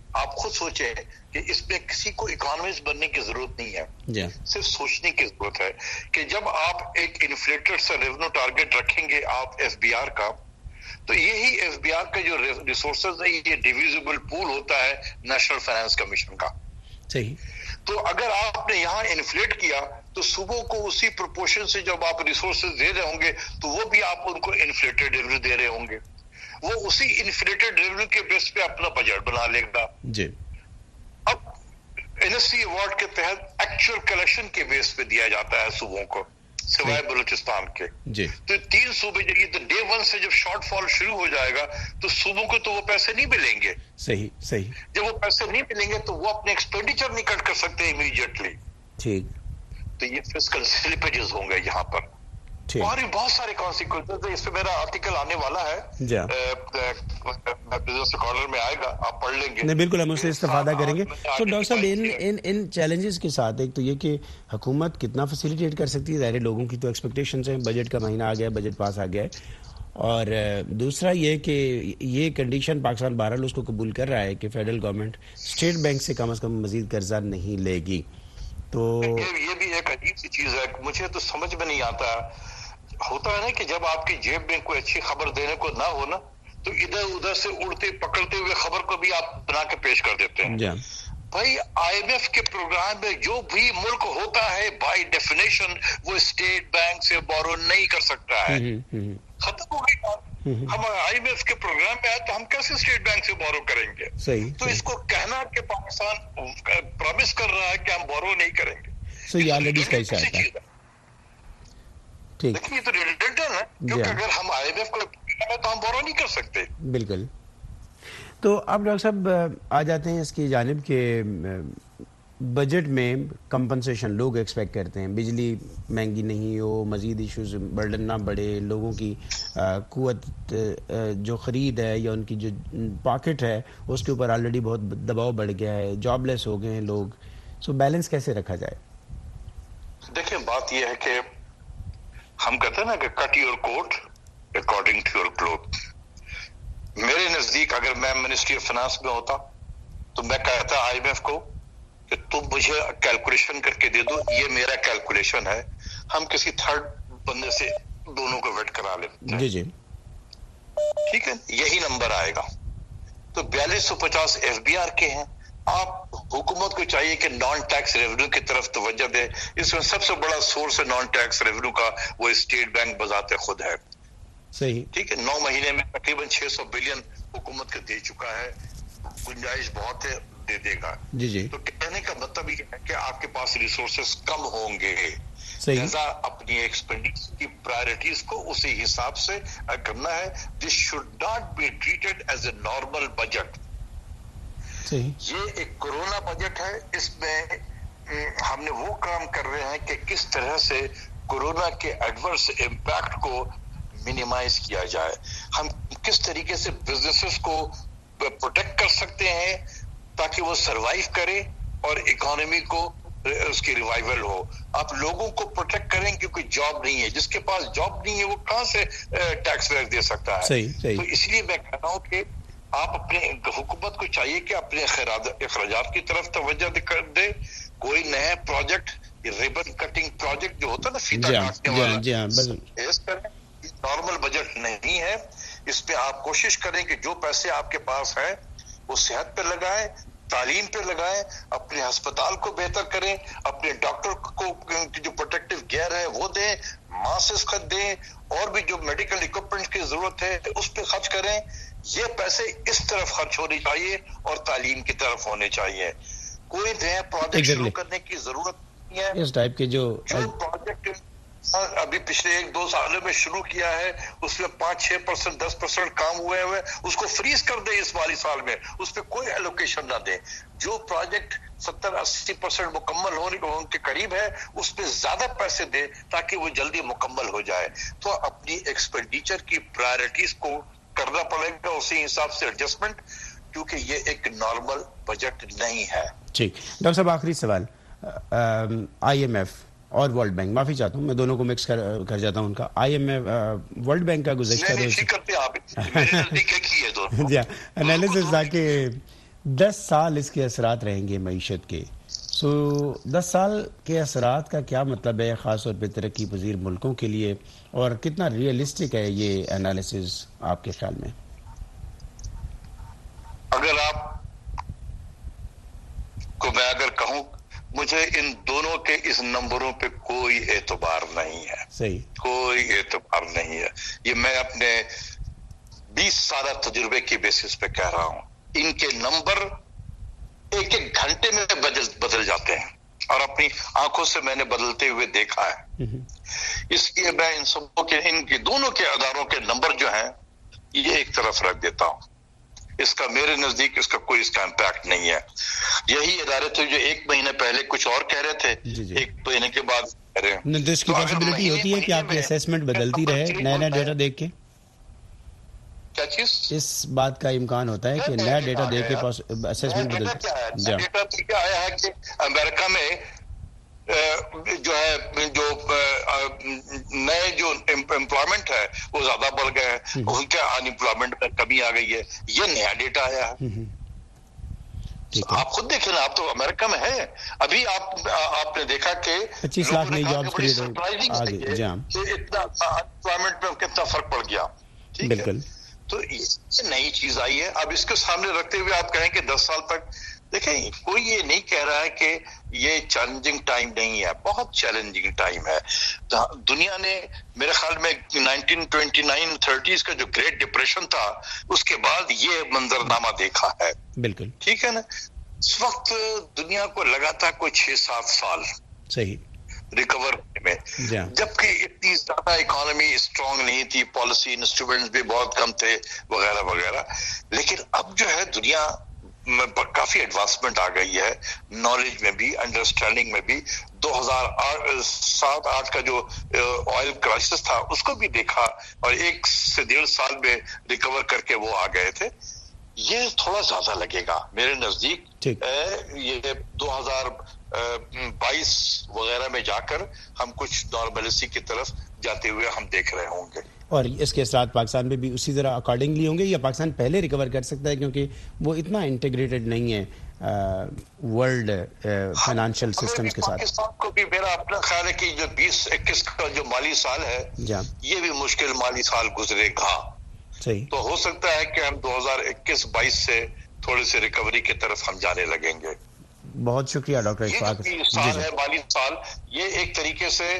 آپ خود سوچیں کہ اس میں کسی کو اکانومسٹ بننے کی ضرورت نہیں ہے, صرف سوچنے کی ضرورت ہے کہ جب آپ ایک انفلیٹڈ سے ریونیو ٹارگٹ رکھیں گے آپ ایف بی آر کا, تو یہی ایف بی آر کا جو ریسورسز ہے یہ ڈیویزبل پول ہوتا ہے نیشنل فائنانس کمیشن کا. صحیح. تو اگر آپ نے یہاں انفلیٹ کیا تو صوبوں کو اسی پروپورشن سے جب آپ ریسورسز دے رہے ہوں گے تو وہ بھی آپ ان کو انفلیٹڈ ریونیو دے رہے ہوں گے, وہ اسی انفلیٹڈ ریونیو کے بیس پہ اپنا بجٹ بنا لے گا. جی. اب این ایس سی ایوارڈ کے تحت ایکچوئل کلیکشن کے بیس پہ دیا جاتا ہے صوبوں کو سوائے بلوچستان کے. جی. تو تین صوبے جو ڈے ون سے جب شارٹ فال شروع ہو جائے گا تو صوبوں کو تو وہ پیسے نہیں ملیں گے. صحیح صحیح. جب وہ پیسے نہیں ملیں گے تو وہ اپنے ایکسپینڈیچر نہیں کٹ کر سکتے امیڈیٹلی. ٹھیک. تو یہ فسکل سلپیجز ہوں گے یہاں پر, اور بھی بہت سارے کانسیکوینسز ہیں. اس پہ میرا آرٹیکل آنے والا ہے, بزنس اسکالر میں آئے گا, آپ پڑھ لیں گے. نہیں بالکل, ہم اس سے استفادہ کریں گے. تو ڈاکٹر صاحب ان ان ان چیلنجز کے ساتھ ایک تو یہ کہ حکومت کتنا فیسیلیٹیٹ کر سکتی ہے, ظاہر لوگوں کی تو ایکسپیکٹیشنز ہیں, بجٹ کا مہینہ آ گیا, بجٹ پاس آ گیا ہے, اور دوسرا یہ کہ یہ کنڈیشن پاکستان بہرحال اس کو قبول کر رہا ہے کہ فیڈرل گورنمنٹ اسٹیٹ بینک سے کم از کم مزید قرضہ نہیں لے گی. تو یہ بھی ایک عجیب سی چیز ہے, مجھے تو سمجھ میں نہیں آتا. ہوتا ہے نا کہ جب آپ کی جیب میں کوئی اچھی خبر دینے کو نہ ہو نا تو ادھر ادھر سے اڑتے پکڑتے ہوئے خبر کو بھی آپ بنا کے پیش کر دیتے ہیں. جی. بھائی آئی ایم ایف کے پروگرام میں جو بھی ملک ہوتا ہے بائی ڈیفینیشن وہ اسٹیٹ بینک سے بورو نہیں کر سکتا ہے. ختم ہو گئی بات. ہم آئی ایم ایف کے پروگرام میں آئے تو ہم کیسے اسٹیٹ بینک سے بورو کریں گے؟ صحیح. تو اس کو کہنا کہ پاکستان پرومس کر رہا ہے کہ ہم بورو نہیں کریں گے, so یہ آلریڈی اس کا حصہ ہے. لیکن یہ تو ریلیٹنٹ ہے کیونکہ اگر ہم آئی ایم ایف کو تو ہم بورو نہیں کر سکتے. بالکل. تو اب ڈاکٹر صاحب آ جاتے ہیں اس کی جانب کہ بجٹ میں کمپنسیشن لوگ ایکسپیکٹ کرتے ہیں, بجلی مہنگی نہیں ہو, مزید ایشوز برڈن نہ بڑھے, لوگوں کی قوت جو خرید ہے یا ان کی جو پاکٹ ہے اس کے اوپر آلریڈی بہت دباؤ بڑھ گیا ہے, جاب لیس ہو گئے ہیں لوگ. سو بیلنس کیسے رکھا جائے؟ دیکھیں بات یہ ہے کہ ہم کہتے ہیں نا کہ cut your coat according to your cloth. میرے نزدیک اگر میں منسٹری آف فائنانس میں ہوتا تو میں کہتا آئی ایم ایف کو کہ تم مجھے کیلکولیشن کر کے دے دو, یہ میرا کیلکولیشن ہے, ہم کسی تھرڈ بندے سے دونوں کو ویٹ کرا لیتے ہیں. جی جی ٹھیک ہے, یہی نمبر آئے گا. تو بیالیس سو پچاس ایف بی آر کے ہیں. آپ حکومت کو چاہیے کہ نان ٹیکس ریونیو کی طرف توجہ دے. اس میں سب سے بڑا سورس ہے نان ٹیکس ریونیو کا وہ اسٹیٹ بینک بذات خود ہے. صحیح. ٹھیک ہے, نو مہینے میں تقریباً چھ سو بلین حکومت کو دے چکا ہے, گنجائش بہت ہے, دے دے گا. جی جی. تو کہنے کا مطلب یہ ہے کہ آپ کے پاس ریسورسز کم ہوں گے, لہذا اپنی ایکسپینڈیچر کی پرائرٹیز کو اسی حساب سے کرنا ہے. This should not be treated as a normal budget. یہ ایک کورونا بجٹ ہے, اس میں ہم نے وہ کام کر رہے ہیں کہ کس طرح سے کورونا کے ایڈورس امپیکٹ کو منیمائز کیا جائے, ہم کس طریقے سے بزنسز کو پروٹیکٹ کر سکتے ہیں تاکہ وہ سروائیو کرے اور اکانومی کو اس کی ریوائول ہو. آپ لوگوں کو پروٹیکٹ کریں کیونکہ جاب نہیں ہے, جس کے پاس جاب نہیں ہے وہ کہاں سے ٹیکس ویکس دے سکتا ہے. صحیح, صحیح. تو اس لیے میں کہتا ہوں کہ آپ اپنے حکومت کو چاہیے کہ اپنے اخراجات کی طرف توجہ دے. کوئی نیا پروجیکٹ, ریبن کٹنگ پروجیکٹ جو ہوتا ہے نا فیتا کاٹنے والا, اس طرح نارمل بجٹ نہیں ہے. اس پہ آپ کوشش کریں کہ جو پیسے آپ کے پاس ہیں وہ صحت پہ لگائیں, تعلیم پہ لگائیں, اپنے ہسپتال کو بہتر کریں, اپنے ڈاکٹر کو جو پروٹیکٹیو گیئر ہے وہ دیں, ماسک خرید دیں, اور بھی جو میڈیکل اکوپمنٹ کی ضرورت ہے اس پہ خرچ کریں. یہ پیسے اس طرف خرچ ہونے چاہیے اور تعلیم کی طرف ہونے چاہیے. کوئی نیا پروجیکٹ شروع کرنے کی ضرورت نہیں ہے. اس ٹائپ کے جو پروجیکٹ ابھی پچھلے ایک دو سالوں میں شروع کیا ہے اس میں پانچ چھ پرسینٹ دس پرسینٹ کام ہوئے ہوئے اس کو فریز کر دیں اس والی سال میں, اس پہ کوئی ایلوکیشن نہ دیں. جو پروجیکٹ ستر اسی پرسینٹ مکمل ہونے کے قریب ہے اس پہ زیادہ پیسے دیں تاکہ وہ جلدی مکمل ہو جائے. تو اپنی ایکسپینڈیچر کی پرائرٹیز کو کرنا پڑے گا, اسی حساب سے ایڈجسٹمنٹ, کیونکہ یہ ایک نارمل بجٹ نہیں ہے. ٹھیک. ڈاکٹر صاحب آخری سوال, آئی ایم ایف اور ورلڈ بینک, معافی چاہتا ہوں میں دونوں کو مکس کر کر جاتا ہوں ان کا. I M F world bank کا گزشتہ روز انالیسس تھا کہ دس سال اس کے اثرات رہیں گے معیشت کے. سو دس سال کے اثرات کا کیا مطلب ہے خاص طور پہ ترقی پذیر ملکوں کے لیے, اور کتنا ریئلسٹک ہے یہ انالیسز آپ کے خیال میں؟ اگر آپ کو میں اگر کہوں, مجھے ان دونوں کے اس نمبروں پہ کوئی اعتبار نہیں ہے. صحیح, کوئی اعتبار نہیں ہے. یہ میں اپنے بیس سالہ تجربے کی بیسس پہ کہہ رہا ہوں. ان کے نمبر ایک ایک گھنٹے میں بدل بدل جاتے ہیں, اور اپنی آنکھوں سے میں نے بدلتے ہوئے دیکھا ہے. اس لیے میں ان سب کے ان کے دونوں کے اداروں کے نمبر جو ہیں یہ ایک طرف رکھ دیتا ہوں. اس کا میرے نزدیک اس کا کوئی اس کا امپیکٹ نہیں ہے. یہی ادارے تھے جو ایک مہینے پہلے کچھ اور کہہ رہے تھے, جی جی. ایک مہینے کے بعد کہہ رہے ہیں. تو اس کی پاسبلٹی ہوتی ہے کہ آپ کی اسیسمنٹ بدلتی رہے نیا نیا ڈیٹا دیکھ کے؟ کیا چیز؟ اس بات کا امکان ہوتا ہے کہ نیا ڈیٹا دیکھ کے اسیسمنٹ بدلتی ہے. ڈیٹا کیا آیا ہے کہ امریکہ میں جو ہے جو نئے جو امپلائمنٹ ہے وہ زیادہ بڑھ گئے ہیں, ان کے ان امپلائمنٹ میں کمی آ گئی ہے. یہ نیا ڈیٹا آیا ہے. آپ خود دیکھیں نا, آپ تو امریکہ میں ہیں ابھی, آپ آپ نے دیکھا کہ پچیس لاکھ نئی جابز کریٹ آگے. جی ہاں, اتنا امپلائمنٹ میں کتنا فرق پڑ گیا. بالکل. تو یہ نئی چیز آئی ہے. اب اس کو سامنے رکھتے ہوئے آپ کہیں کہ دس سال تک, دیکھیں کوئی یہ نہیں کہہ رہا ہے کہ یہ چیلنجنگ ٹائم نہیں ہے, بہت چیلنجنگ ٹائم ہے. دنیا نے میرے خیال میں نائنٹین ٹوینٹی نائن تھرٹیز کا جو گریٹ ڈپریشن تھا اس کے بعد یہ منظرنامہ دیکھا ہے. بالکل ٹھیک ہے نا. اس وقت دنیا کو لگا تھا کوئی چھ سات سال صحیح ریکور میں, جبکہ اتنی زیادہ اکانومی اسٹرانگ نہیں تھی, پالیسی انسٹرومنٹس بھی بہت کم تھے وغیرہ وغیرہ. لیکن اب جو ہے دنیا میں کافی ایڈوانسمنٹ آ گئی ہے, نالج میں بھی, انڈرسٹینڈنگ میں بھی. دو ہزار سات آٹھ کا جو آئل کرائسس تھا اس کو بھی دیکھا, اور ایک سے ڈیڑھ سال میں ریکور کر کے وہ آ گئے تھے. یہ تھوڑا زیادہ لگے گا میرے نزدیک. یہ دو ہزار بائیس وغیرہ میں جا کر ہم کچھ نارملسی کی طرف جاتے ہوئے ہم دیکھ رہے ہوں گے. اور اس کے اثرات پاکستان میں بھی اسی طرح اکارڈنگلی ہوں گے, یا پاکستان پہلے ریکور کر سکتا ہے کیونکہ وہ اتنا انٹیگریٹڈ نہیں ہے ورلڈ فائنانشیل سسٹمز کے ساتھ؟ پاکستان کو بھی میرا اپنا خیال ہے کہ جو بیس اکیس کا جو مالی سال ہے یہ بھی مشکل مالی سال گزرے گا. صحیح. تو ہو سکتا ہے کہ ہم دو ہزار اکیس بائیس سے تھوڑے سے ریکوری کی طرف ہم جانے لگیں گے. بہت شکریہ ڈاکٹر اشفاق. یہ سال ہے مالی سال, یہ ایک طریقے سے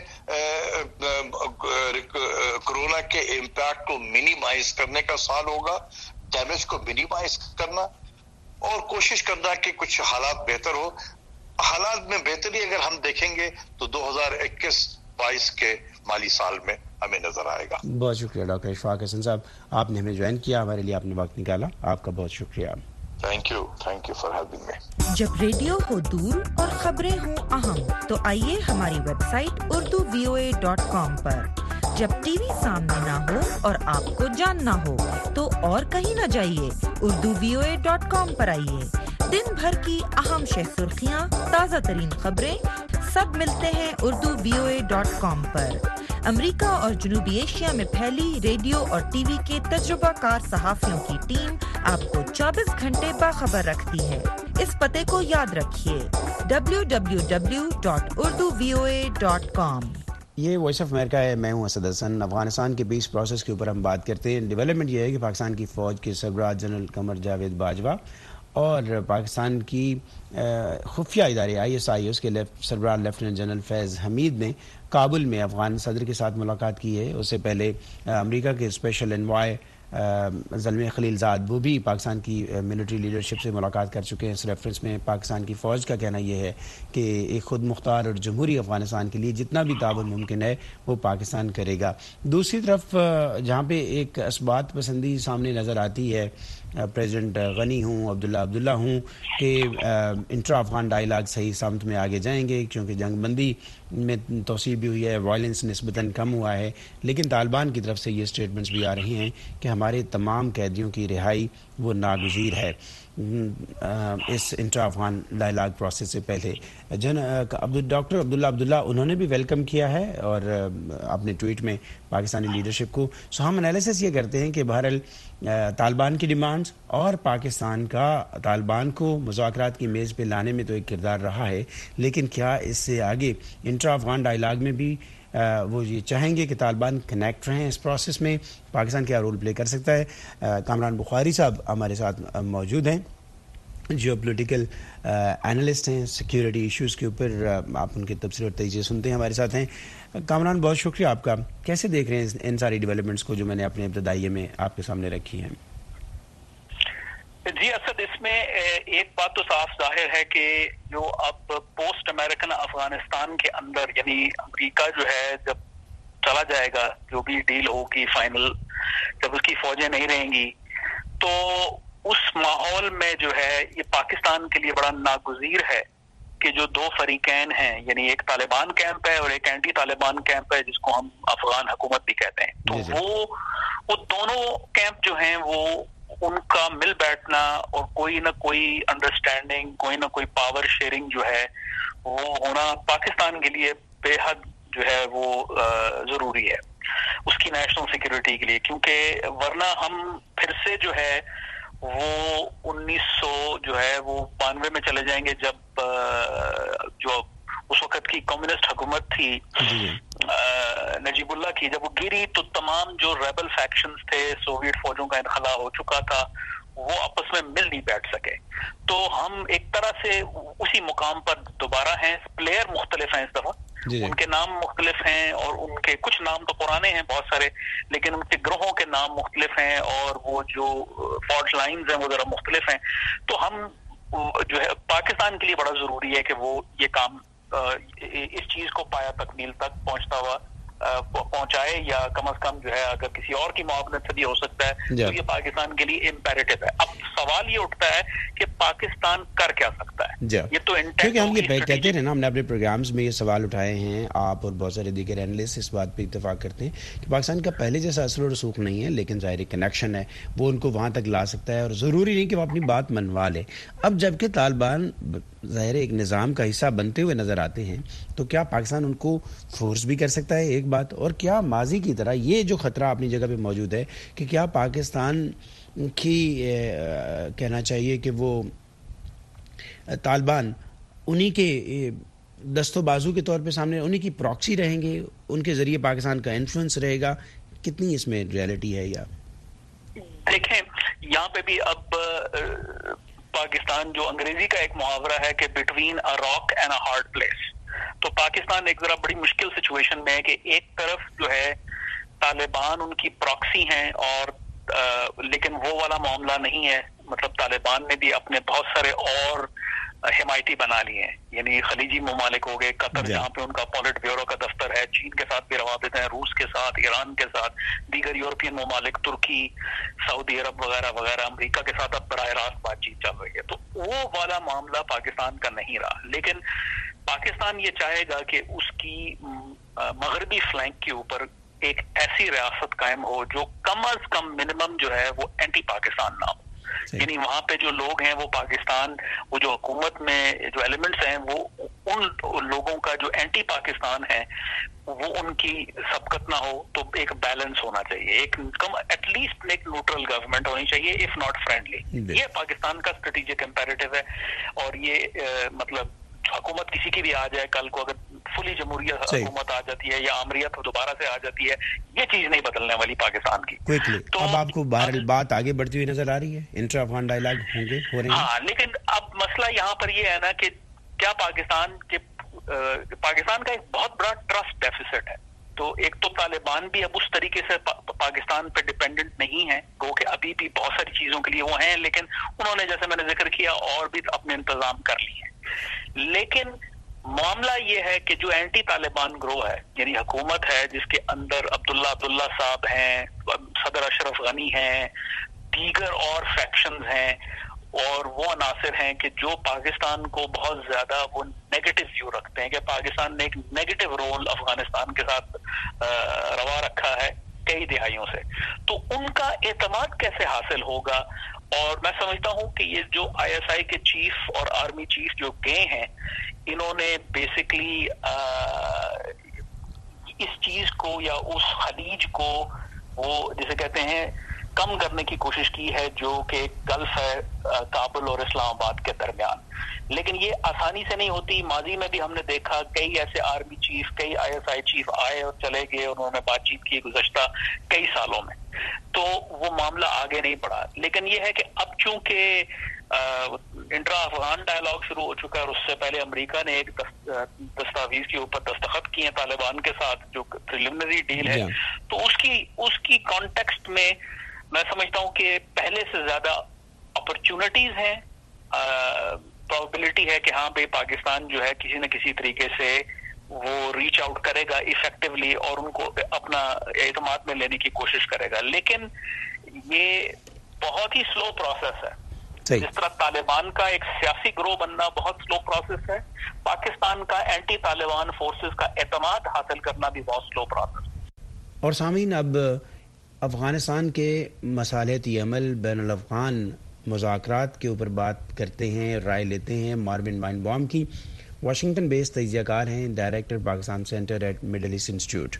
کورونا کے امپیکٹ کو منیمائز کرنے کا سال ہوگا, ڈیمیج کو منیمائز کرنا اور کوشش کرنا کہ کچھ حالات بہتر ہو. حالات میں بہتری اگر ہم دیکھیں گے تو دو ہزار اکیس بائیس کے مالی سال میں ہمیں نظر آئے گا. بہت شکریہ ڈاکٹر اشفاق حسن صاحب, آپ نے ہمیں جوائن کیا, ہمارے لیے آپ نے وقت نکالا, آپ کا بہت شکریہ. Thank you thank you for helping me. جب ریڈیو ہو دور اور خبریں ہوں اہم تو آئیے ہماری website Urdu V O A dot com پر. جب ٹی وی سامنے نہ ہو اور آپ کو جاننا ہو تو اور کہیں نہ جائیے, Urdu V O A dot com پر آئیے. دن بھر کی اہم شہ سرخیاں, تازہ ترین خبریں سب ملتے ہیں Urdu V O A dot com پر. امریکہ اور جنوبی ایشیا میں پھیلی ریڈیو اور ٹی وی کے تجربہ کار صحافیوں کی ٹیم آپ کو چوبیس گھنٹے باخبر رکھتی ہے. اس پتے کو یاد رکھیے, W W W dot Urdu V O A dot com. یہ وائس آف امریکہ ہے, میں ہوں اسد حسن. افغانستان کے پیس پروسیس کے اوپر ہم بات کرتے ہیں. ڈیولپمنٹ یہ ہے کہ پاکستان کی فوج کے سربراہ جنرل قمر جاوید باجوہ اور پاکستان کی خفیہ ادارے آئی ایس آئی اس کے سربراہ لیفٹیننٹ جنرل فیض حمید نے کابل میں افغان صدر کے ساتھ ملاقات کی ہے. اس سے پہلے امریکہ کے اسپیشل انوائے زلمے خلیل زاد وہ بھی پاکستان کی ملٹری لیڈرشپ سے ملاقات کر چکے ہیں. اس ریفرنس میں پاکستان کی فوج کا کہنا یہ ہے کہ ایک خود مختار اور جمہوری افغانستان کے لیے جتنا بھی تعاون ممکن ہے وہ پاکستان کرے گا. دوسری طرف جہاں پہ ایک اثبات پسندی سامنے نظر آتی ہے, پریزیڈنٹ غنی ہوں, عبداللہ عبداللہ ہوں, کہ انٹرا افغان ڈائیلاگ صحیح سمت میں آگے جائیں گے کیونکہ جنگ بندی میں توسیع بھی ہوئی ہے, وائلنس نسبتاً کم ہوا ہے. لیکن طالبان کی طرف سے یہ اسٹیٹمنٹس بھی آ رہی ہیں کہ ہمارے تمام قیدیوں کی رہائی وہ ناگزیر ہے. اس انٹرا افغان ڈائلاگ پروسیس سے پہلے جن ڈاکٹر عبداللہ عبداللہ انہوں نے بھی ویلکم کیا ہے اور اپنے ٹویٹ میں پاکستانی لیڈرشپ کو. سو ہم انالیسس یہ کرتے ہیں کہ بہرحال طالبان کی ڈیمانڈز اور پاکستان کا طالبان کو مذاکرات کی میز پہ لانے میں تو ایک کردار رہا ہے, لیکن کیا اس سے آگے انٹرا افغان ڈائلاگ میں بھی وہ یہ چاہیں گے کہ طالبان کنیکٹ رہیں اس پروسیس میں, پاکستان کیا رول پلے کر سکتا ہے. کامران بخاری صاحب ہمارے ساتھ موجود ہیں, جیو پولیٹیکل اینالسٹ ہیں, سیکیورٹی ایشوز کے اوپر آپ ان کے تبصرے اور تجزیے سنتے ہیں, ہمارے ساتھ ہیں. کامران بہت شکریہ آپ کا. کیسے دیکھ رہے ہیں ان ساری ڈیولپمنٹس کو جو میں نے اپنے ابتدائیے میں آپ کے سامنے رکھی ہیں؟ جی اسد, اس میں ایک بات تو صاف ظاہر ہے کہ جو اب پوسٹ امریکن افغانستان کے اندر یعنی امریکہ جو ہے جب چلا جائے گا, جو بھی ڈیل ہوگی فائنل, جب اس کی فوجیں نہیں رہیں گی تو اس ماحول میں جو ہے یہ پاکستان کے لیے بڑا ناگزیر ہے کہ جو دو فریقین ہیں, یعنی ایک طالبان کیمپ ہے اور ایک اینٹی طالبان کیمپ ہے جس کو ہم افغان حکومت بھی کہتے ہیں, تو وہ وہ دونوں کیمپ جو ہیں وہ ان کا مل بیٹھنا اور کوئی نہ کوئی انڈرسٹینڈنگ, کوئی نہ کوئی پاور شیئرنگ جو ہے وہ ہونا پاکستان کے لیے بے حد جو ہے وہ ضروری ہے اس کی نیشنل سیکیورٹی کے لیے, کیونکہ ورنہ ہم پھر سے جو ہے وہ انیس سو جو ہے وہ بانوے میں چلے جائیں گے, جب جو اس وقت کی کمیونسٹ حکومت تھی نجیب اللہ کی, جب وہ گری تو تمام جو ریبل فیکشنز تھے, سوویٹ فوجوں کا انخلا ہو چکا تھا, وہ آپس میں مل نہیں بیٹھ سکے. تو ہم ایک طرح سے اسی مقام پر دوبارہ ہیں. پلیئر مختلف ہیں اس دفعہ, ان کے نام مختلف ہیں اور ان کے کچھ نام تو پرانے ہیں بہت سارے, لیکن ان کے گروہوں کے نام مختلف ہیں اور وہ جو فالٹ لائنز ہیں وہ ذرا مختلف ہیں. تو ہم جو ہے پاکستان کے لیے بڑا ضروری ہے کہ وہ یہ کام اس چیز کو پایا تکمیل تک پہنچتا ہوا پہنچائے, یا کم از کم جو ہے اگر کسی اور کی معاونت سے بھی ہو سکتا ہے تو یہ پاکستان کے لیے امپیریٹو ہے. اب سوال یہ اٹھتا ہے کہ پاکستان کر کیا سکتا ہے, یہ تو کیونکہ ہم یہ کہتے ہیں نا, ہم نے اپنے پروگرامز میں یہ سوال اٹھائے ہیں, آپ اور بہت سارے دیگر اینالسٹ اس بات پہ اتفاق کرتے ہیں کہ پاکستان کا پہلے جیسا اثر و رسوخ نہیں ہے, لیکن ظاہر کنیکشن ہے, وہ ان کو وہاں تک لا سکتا ہے اور ضروری نہیں کہ وہ اپنی بات منوا لے. اب جبکہ طالبان ظاہر ایک نظام کا حصہ بنتے ہوئے نظر آتے ہیں, تو کیا پاکستان ان کو فورس بھی کر سکتا ہے, ایک بات, اور کیا ماضی کی طرح یہ جو خطرہ اپنی جگہ پہ موجود ہے کہ کیا پاکستان کی کہنا چاہیے کہ وہ طالبان انہی کے دست و بازو کے طور پہ سامنے, انہی کی پراکسی رہیں گے, ان کے ذریعے پاکستان کا انفلوئنس رہے گا, کتنی اس میں ریالٹی ہے؟ یا دیکھیں یہاں پہ بھی اب پاکستان جو انگریزی کا ایک محاورہ ہے کہ between a rock and a hard place, تو پاکستان ایک ذرا بڑی مشکل سچویشن میں ہے کہ ایک طرف جو ہے طالبان ان کی پراکسی ہیں اور آ, لیکن وہ والا معاملہ نہیں ہے, مطلب طالبان نے بھی اپنے بہت سارے اور حمایتی بنا لیے ہیں, یعنی خلیجی ممالک ہو گئے, قطر جہاں پہ ان کا پولیٹ بیورو کا دفتر ہے, چین کے ساتھ بھی روابط ہیں, روس کے ساتھ, ایران کے ساتھ, دیگر یورپین ممالک, ترکی, سعودی عرب وغیرہ وغیرہ, امریکہ کے ساتھ اب براہ راست بات چیت چل رہی ہے. تو وہ والا معاملہ پاکستان کا نہیں رہا, لیکن پاکستان یہ چاہے گا کہ اس کی مغربی فلینک کے اوپر ایک ایسی ریاست قائم ہو جو کم از کم منیمم جو ہے وہ اینٹی پاکستان نہ ہو, یعنی وہاں پہ جو لوگ ہیں وہ پاکستان, وہ جو حکومت میں جو ایلیمنٹس ہیں وہ ان لوگوں کا جو اینٹی پاکستان ہے وہ ان کی سبقت نہ ہو, تو ایک بیلنس ہونا چاہیے, ایک کم ایٹ لیسٹ ایک نیوٹرل گورنمنٹ ہونی چاہیے اف ناٹ فرینڈلی. یہ پاکستان کا اسٹریٹجک امپیریٹو ہے, اور یہ مطلب حکومت کسی کی بھی آ جائے کل کو, اگر فلی جمہوریت حکومت آ جاتی ہے یا آمریت دوبارہ سے آ جاتی ہے, یہ چیز نہیں بدلنے والی پاکستان کی. تو اب آپ کو بہرحال بات آگے بڑھتی ہوئی نظر آ رہی ہے, انٹرا افغان ڈائلاگ ہوں گے, ہو رہے ہیں. ہاں, لیکن اب مسئلہ یہاں پر یہ ہے نا کہ کیا پاکستان کے پاکستان کا ایک بہت بڑا ٹرسٹ ڈیفیسٹ ہے. تو ایک تو طالبان بھی اب اس طریقے سے پاکستان پہ ڈیپینڈنٹ نہیں ہے, گو کہ ابھی بھی بہت ساری چیزوں کے لیے وہ ہیں, لیکن انہوں نے جیسے میں نے ذکر کیا اور بھی اپنے انتظام کر لیے ہیں. لیکن معاملہ یہ ہے کہ جو اینٹی طالبان گروہ ہے, یعنی حکومت ہے جس کے اندر عبداللہ عبداللہ صاحب ہیں, صدر اشرف غنی ہیں, دیگر اور فیکشنز ہیں, اور وہ عناصر ہیں کہ جو پاکستان کو بہت زیادہ وہ نیگیٹو ویو رکھتے ہیں کہ پاکستان نے ایک نیگیٹو رول افغانستان کے ساتھ روا رکھا ہے کئی دہائیوں سے. تو ان کا اعتماد کیسے حاصل ہوگا, اور میں سمجھتا ہوں کہ یہ جو آئی ایس آئی کے چیف اور آرمی چیف جو گئے ہیں انہوں نے بیسکلی اس چیز کو یا اس خلیج کو وہ جسے کہتے ہیں کم کرنے کی کوشش کی ہے جو کہ گلف ہے کابل اور اسلام آباد کے درمیان. لیکن یہ آسانی سے نہیں ہوتی. ماضی میں بھی ہم نے دیکھا کئی ایسے آرمی چیف کئی آئی ایس آئی چیف آئے اور چلے گئے, انہوں نے بات چیت کی گزشتہ کئی سالوں میں, تو وہ معاملہ آگے نہیں بڑھا. لیکن یہ ہے کہ اب چونکہ انٹرا افغان ڈائلاگ شروع ہو چکا ہے اور اس سے پہلے امریکہ نے ایک دستاویز کے اوپر دستخط کیے ہیں طالبان کے ساتھ جو پریلیمنری ڈیل ہے, تو اس کی اس کی کانٹیکسٹ میں میں سمجھتا ہوں کہ پہلے سے زیادہ اپرچونٹیز ہیں. پرابیبلٹی ہے کہ ہاں بھائی پاکستان جو ہے کسی نہ کسی طریقے سے وہ ریچ آؤٹ کرے گا ایفیکٹولی اور ان کو اپنا اعتماد میں لینے کی کوشش کرے گا. لیکن یہ بہت ہی سلو پروسیس ہے. جس طرح طالبان کا ایک سیاسی گروہ بننا بہت سلو پروسیس ہے, پاکستان کا اینٹی طالبان فورسز کا اعتماد حاصل کرنا بھی بہت سلو پروسیس ہے. اور سامعین, اب افغانستان کے مصالحتی عمل بین الافغان مذاکرات کے اوپر بات کرتے ہیں, رائے لیتے ہیں ماروین وائن-بام کی. واشنگٹن بیس تجزیہ کار ہیں, director Pakistan centre at middle east institute.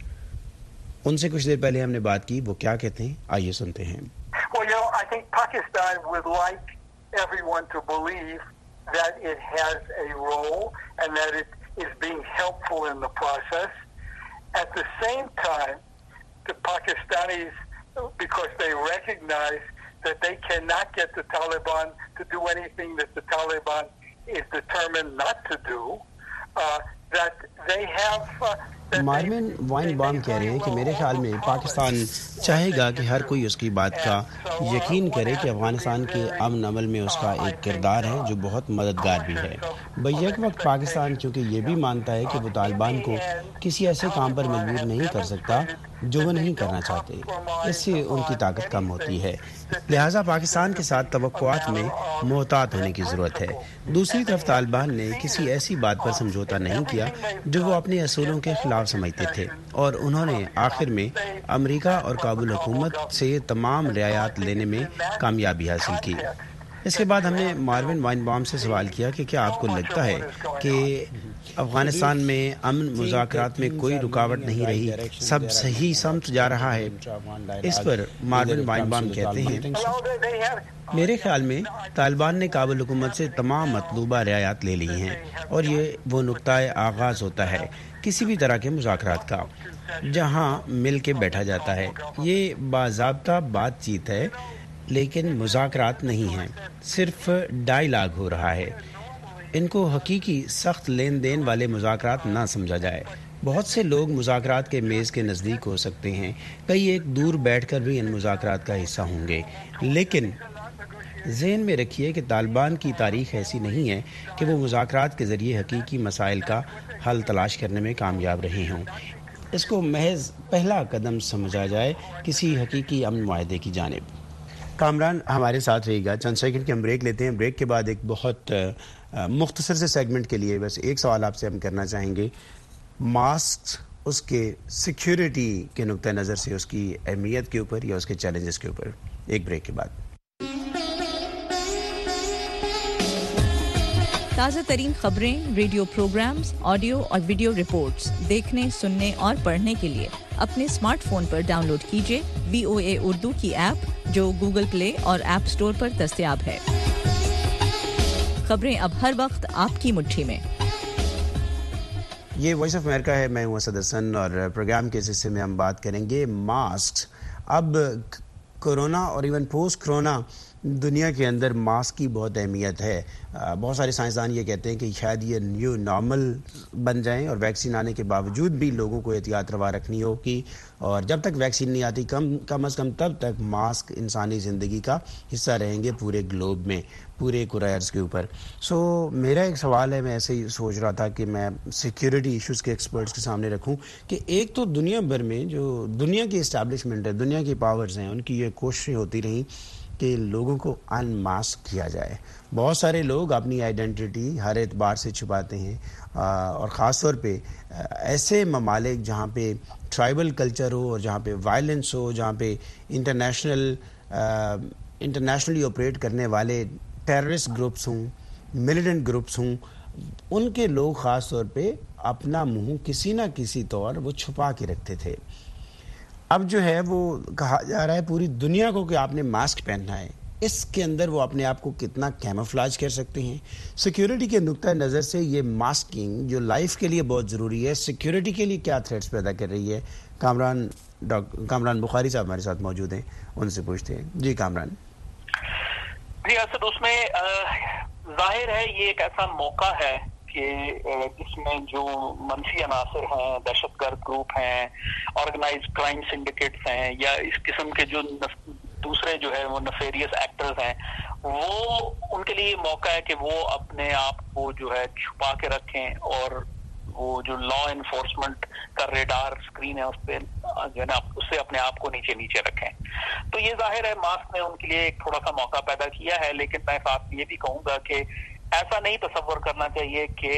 ان سے کچھ دیر پہلے ہم نے بات کی, وہ کیا کہتے ہیں آئیے سنتے ہیں. Well, you know, I think Pakistan would like everyone to believe that it has a role and that it is being helpful in the process. At the same time, the Pakistanis, because they recognize that they cannot get the Taliban to do anything that the Taliban is determined not to do, uh, that they have... Uh, ماروین وائن-بام کہہ رہے ہیں کہ میرے خیال میں پاکستان چاہے گا کہ ہر کوئی اس کی بات کا یقین کرے کہ افغانستان کے امن عمل میں اس کا ایک کردار ہے جو بہت مددگار بھی ہے. بیک وقت پاکستان چونکہ یہ بھی مانتا ہے کہ وہ طالبان کو کسی ایسے کام پر مجبور نہیں کر سکتا جو وہ نہیں کرنا چاہتے, اس سے ان کی طاقت کم ہوتی ہے. لہٰذا پاکستان کے ساتھ توقعات میں محتاط ہونے کی ضرورت ہے. دوسری طرف طالبان نے کسی ایسی بات پر سمجھوتا نہیں کیا جو وہ اپنے اصولوں کے خلاف سمجھتے تھے, اور انہوں نے آخر میں امریکہ اور کابل حکومت سے تمام رعایات لینے میں کامیابی حاصل کی. اس کے بعد ہم نے ماروین وائن-بام سے سوال کیا کہ کیا آپ کو لگتا ہے کہ افغانستان میں امن مذاکرات میں کوئی رکاوٹ نہیں رہی, سب صحیح سمت جا رہا ہے؟ اس پر ماروین وائن-بام کہتے ہیں, میرے خیال میں طالبان نے کابل حکومت سے تمام مطلوبہ رعایات لے لی ہیں, اور یہ وہ نقطۂ آغاز ہوتا ہے کسی بھی طرح کے مذاکرات کا جہاں مل کے بیٹھا جاتا ہے. یہ باضابطہ بات چیت ہے لیکن مذاکرات نہیں ہیں, صرف ڈائیلاگ ہو رہا ہے. ان کو حقیقی سخت لین دین والے مذاکرات نہ سمجھا جائے. بہت سے لوگ مذاکرات کے میز کے نزدیک ہو سکتے ہیں, کئی ایک دور بیٹھ کر بھی ان مذاکرات کا حصہ ہوں گے, لیکن ذہن میں رکھیے کہ طالبان کی تاریخ ایسی نہیں ہے کہ وہ مذاکرات کے ذریعے حقیقی مسائل کا حل تلاش کرنے میں کامیاب رہے ہوں. اس کو محض پہلا قدم سمجھا جائے کسی حقیقی امن معاہدے کی جانب. کامران ہمارے ساتھ رہے گا, چند سیکنڈ کے ہم بریک لیتے ہیں. بریک کے بعد ایک بہت مختصر سے سیگمنٹ کے لیے بس ایک سوال آپ سے ہم کرنا چاہیں گے, ماسک اس کے سیکیورٹی کے نقطہ نظر سے اس کی اہمیت کے اوپر یا اس کے چیلنجز کے اوپر. ایک بریک کے بعد. تازہ ترین خبریں, ریڈیو پروگرامز, آڈیو اور ویڈیو رپورٹس دیکھنے, سننے اور پڑھنے کے لیے اپنے اسمارٹ فون پر ڈاؤن لوڈ کیجیے وی او اے اردو کی ایپ جو گوگل پلے اور ایپ سٹور پر دستیاب ہے. خبریں اب ہر وقت آپ کی مٹھی میں. یہ وائس آف امریکہ ہے, میں ہوں اسد حسن, اور پروگرام کے حصے میں ہم بات کریں گے ماسک. اب کورونا اور ایون پوسٹ کورونا دنیا کے اندر ماسک کی بہت اہمیت ہے. بہت سارے سائنسدان یہ کہتے ہیں کہ شاید یہ نیو نارمل بن جائیں, اور ویکسین آنے کے باوجود بھی لوگوں کو احتیاط روا رکھنی ہوگی, اور جب تک ویکسین نہیں آتی کم کم از کم تب تک ماسک انسانی زندگی کا حصہ رہیں گے پورے گلوب میں, پورے کرۂ ارض کے اوپر. سو میرا ایک سوال ہے, میں ایسے ہی سوچ رہا تھا کہ میں سیکیورٹی ایشوز کے ایکسپرٹس کے سامنے رکھوں کہ ایک تو دنیا بھر میں جو دنیا کی اسٹیبلشمنٹ ہے, دنیا کی پاورز ہیں, ان کی یہ کوششیں ہوتی رہیں کہ لوگوں کو ان ماسک کیا جائے. بہت سارے لوگ اپنی آئیڈینٹی ہر اعتبار سے چھپاتے ہیں, اور خاص طور پہ ایسے ممالک جہاں پہ ٹرائبل کلچر ہو, اور جہاں پہ وائلنس ہو, جہاں پہ انٹرنیشنل انٹرنیشنلی آپریٹ کرنے والے ٹیررسٹ گروپس ہوں, ملیٹنٹ گروپس ہوں, ان کے لوگ خاص طور پہ اپنا منہ کسی نہ کسی طور وہ چھپا کے رکھتے تھے. اب جو ہے وہ کہا جا رہا ہے پوری دنیا کو کہ آپ نے ماسک پہننا ہے. اس کے اندر وہ اپنے آپ کو کتنا کیموفلاج کر سکتے ہیں. سیکیورٹی کے نقطہ نظر سے یہ ماسکنگ جو لائف کے لیے بہت ضروری ہے, سیکیورٹی کے لیے کیا تھریٹس پیدا کر رہی ہے؟ کامران ڈاکٹر کامران بخاری صاحب ہمارے ساتھ موجود ہیں, ان سے پوچھتے ہیں. جی کامران. جی اسد, اس میں ظاہر ہے یہ ایک ایسا موقع ہے کہ جس میں جو منفی عناصر ہیں, دہشت گرد گروپ ہیں, آرگنائز کرائم سنڈیکیٹس ہیں, یا اس قسم کے جو دوسرے جو ہے وہ نفیریس ایکٹرز ہیں, وہ ان کے لیے موقع ہے کہ وہ اپنے آپ کو جو ہے چھپا کے رکھیں اور وہ جو لا انفورسمنٹ کا ریڈار اسکرین ہے اس پہ جو ہے نا اس سے اپنے آپ کو نیچے نیچے رکھیں. تو یہ ظاہر ہے ماسک نے ان کے لیے ایک تھوڑا سا موقع پیدا کیا ہے, لیکن میں ساتھ یہ بھی کہوں گا کہ ایسا نہیں تصور کرنا چاہیے کہ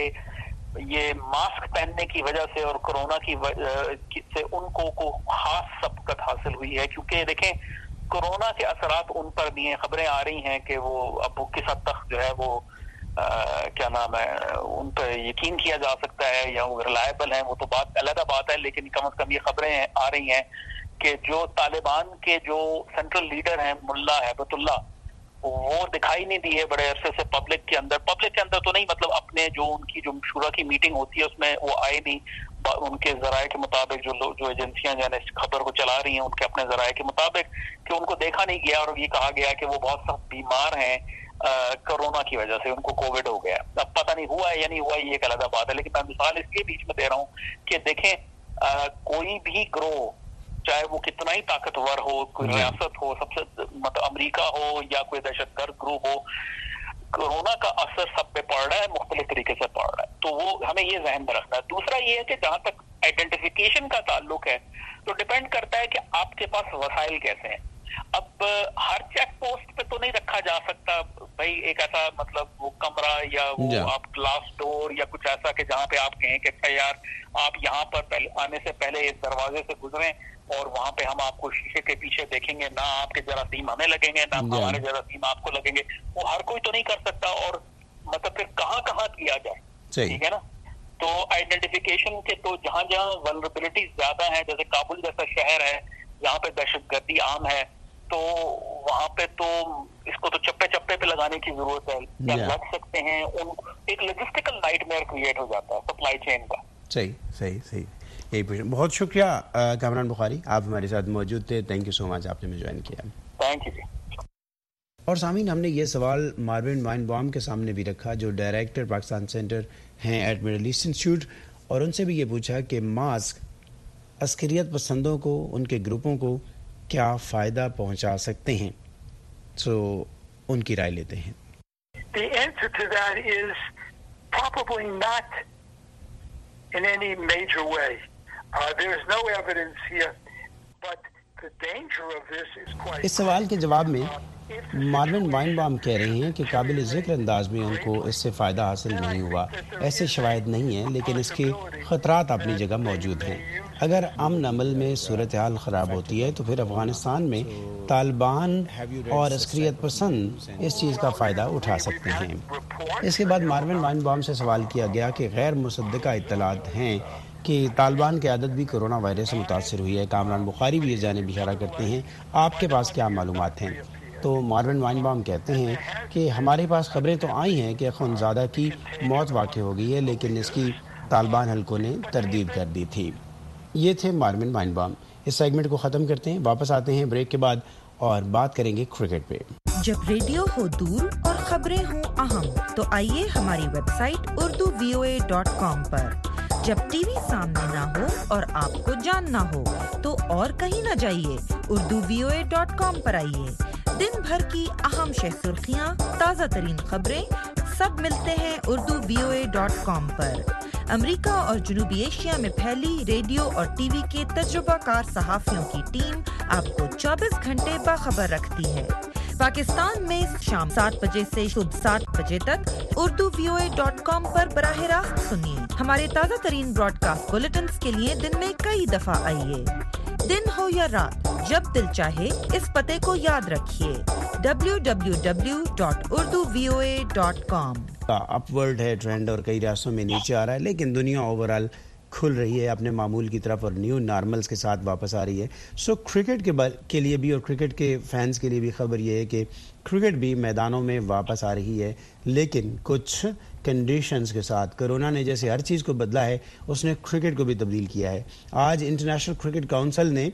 یہ ماسک پہننے کی وجہ سے اور کورونا کی وجہ سے ان کو کو خاص سبقت حاصل ہوئی ہے, کیونکہ دیکھیں کورونا کے اثرات ان پر بھی ہیں. خبریں آ رہی ہیں کہ وہ اب کس حد تک جو ہے وہ آ, کیا نام ہے ان پہ یقین کیا جا سکتا ہے یا وہ ریلائبل ہیں, وہ تو بات علیحدہ بات ہے, لیکن کم از کم یہ خبریں آ رہی ہیں کہ جو طالبان کے جو سینٹرل لیڈر ہیں ملا ہیبت اللہ, وہ دکھائی نہیں دی ہے بڑے عرصے سے پبلک کے اندر. پبلک کے اندر تو نہیں, مطلب اپنے جو ان کی جو شورا کی میٹنگ ہوتی ہے اس میں وہ آئے نہیں. ان کے ذرائع کے مطابق جو جو ایجنسیاں جو ہے خبر کو چلا رہی ہیں ان کے اپنے ذرائع کے مطابق کہ ان کو دیکھا نہیں گیا, اور یہ کہا گیا کہ وہ بہت سخت بیمار ہیں کورونا کی وجہ سے, ان کو کووڈ ہو گیا. اب پتہ نہیں ہوا ہے یا نہیں ہوا ہے, یہ ایک علیحدہ بات ہے, لیکن میں مثال اس لیے بیچ میں دے رہا ہوں کہ دیکھیں کوئی بھی گروہ چاہے وہ کتنا ہی طاقتور ہو, کوئی ریاست ہو, سب سے مطلب امریکہ ہو یا کوئی دہشت گرد گروپ ہو, کورونا کا اثر سب پہ پڑ رہا ہے, مختلف طریقے سے پڑ رہا ہے. تو وہ ہمیں یہ ذہن میں رکھنا ہے. دوسرا یہ ہے کہ جہاں تک آئیڈینٹیفیکیشن کا تعلق ہے تو ڈپینڈ کرتا ہے کہ آپ کے پاس وسائل کیسے ہیں. اب ہر چیک پوسٹ پہ تو نہیں رکھا جا سکتا بھائی ایک ایسا مطلب وہ کمرہ یا وہ آپ گلاس ڈور یا کچھ ایسا کہ جہاں پہ آپ کہیں کہ اچھا یار آپ یہاں پر پہلے آنے سے پہلے اس دروازے سے گزریں اور وہاں پہ ہم آپ کو شیشے کے پیچھے دیکھیں گے, نہ آپ کے جراثیم ہمیں لگیں گے نہ ہمارے جراثیم آپ کو لگیں گے. وہ ہر کوئی تو نہیں کر سکتا, اور مطلب پھر کہاں کہاں کیا جائے, ٹھیک ہے نا. تو آئیڈینٹیفیکیشن کے تو جہاں جہاں ولنریبلٹی زیادہ ہیں, جیسے کابل جیسا شہر ہے جہاں پہ دہشت گردی عام ہے, تو وہاں پہ تو اس کو تو چپے چپے پہ لگانے کی ضرورت ہے. کیا لگ سکتے ہیں, ان ایک لاجسٹیکل نائٹ میئر کریٹ ہو جاتا ہے سپلائی چین کا. صحیح صحیح صحیح یہی پوچھ. بہت شکریہ کامران بخاری, آپ ہمارے ساتھ موجود تھے. تھینک یو سو مچ, آپ نے ہمیں جوائن کیا. تھینک یو جی. اور سامعین, ہم نے یہ سوال ماروین وائن بام کے سامنے بھی رکھا جو ڈائریکٹر پاکستان سینٹر ہیں ایٹ مڈل ایسٹ انسٹیٹیوٹ, اور ان سے بھی یہ پوچھا کہ ماسک عسکریت پسندوں کو, ان کے گروپوں کو کیا فائدہ پہنچا سکتے ہیں. سو ان کی رائے لیتے ہیں. The answer to that is probably not in any major way. Uh, there is no evidence here, but the danger of this is quite... اس سوال کے جواب میں ماروین وائن بام کہہ رہے ہیں کہ قابل ذکر انداز میں ان کو اس سے فائدہ حاصل نہیں ہوا. ایسے شواہد نہیں ہیں, لیکن اس کے خطرات اپنی جگہ موجود ہیں. اگر امن عمل میں صورتحال خراب ہوتی ہے تو پھر افغانستان میں طالبان اور عسکریت پسند اس چیز کا فائدہ اٹھا سکتے ہیں. اس کے بعد ماروین وائن بام سے سوال کیا گیا کہ غیر مصدقہ اطلاعات ہیں کہ طالبان کی عدد بھی کرونا وائرس سے متاثر ہوئی ہے. کامران بخاری بھی یہ جانب اشارہ کرتے ہیں, آپ کے پاس کیا معلومات ہیں؟ تو ماروین وائن بام کہتے ہیں کہ ہمارے پاس خبریں تو آئی ہیں کہ خونزادہ کی موت واقع ہو گئی ہے, لیکن اس کی طالبان حلقوں نے تردید کر دی تھی. یہ تھے ماروین وائن بام. اس سیگمنٹ کو ختم کرتے ہیں, واپس آتے ہیں بریک کے بعد اور بات کریں گے کرکٹ پہ. جب ریڈیو ہو دور اور خبریں ہوں اہم تو آئیے ہماری website Urdu V O A dot com پر. جب ٹی وی سامنے نہ ہو اور آپ کو جاننا ہو تو اور کہیں نہ جائیے, Urdu V O A dot com پر آئیے. دن بھر کی اہم شہ سرخیاں, تازہ ترین خبریں سب ملتے ہیں Urdu V O A dot com پر. امریکہ اور جنوبی ایشیا میں پھیلی ریڈیو اور ٹی وی کے تجربہ کار صحافیوں کی ٹیم آپ کو چوبیس گھنٹے باخبر رکھتی ہے. پاکستان میں شام سات بجے سے صبح سات بجے تک Urdu V O A dot com پر براہ راست سنیے. ہمارے تازہ ترین براڈ کاسٹ بلیٹنز کے لیے دن میں کئی دفعہ آئیے. دن ہو یا رات, जब दिल चाहे इस पते को याद रखिए W W W dot Urdu V O A dot com. Upward है ट्रेंड और कई रास्तों में नीचे आ रहा है, लेकिन दुनिया ओवरऑल खुल रही है अपने मामूल की तरफ और न्यू नॉर्मल्स के साथ वापस आ रही है। सो क्रिकेट के के लिए भी और क्रिकेट के फैंस के लिए भी खबर ये है कि क्रिकेट भी मैदानों में वापस आ रही है, लेकिन कुछ कंडीशंस के साथ। कोरोना ने जैसे हर चीज़ को बदला है, उसने क्रिकेट को भी तब्दील किया है। आज इंटरनेशनल क्रिकेट काउंसिल ने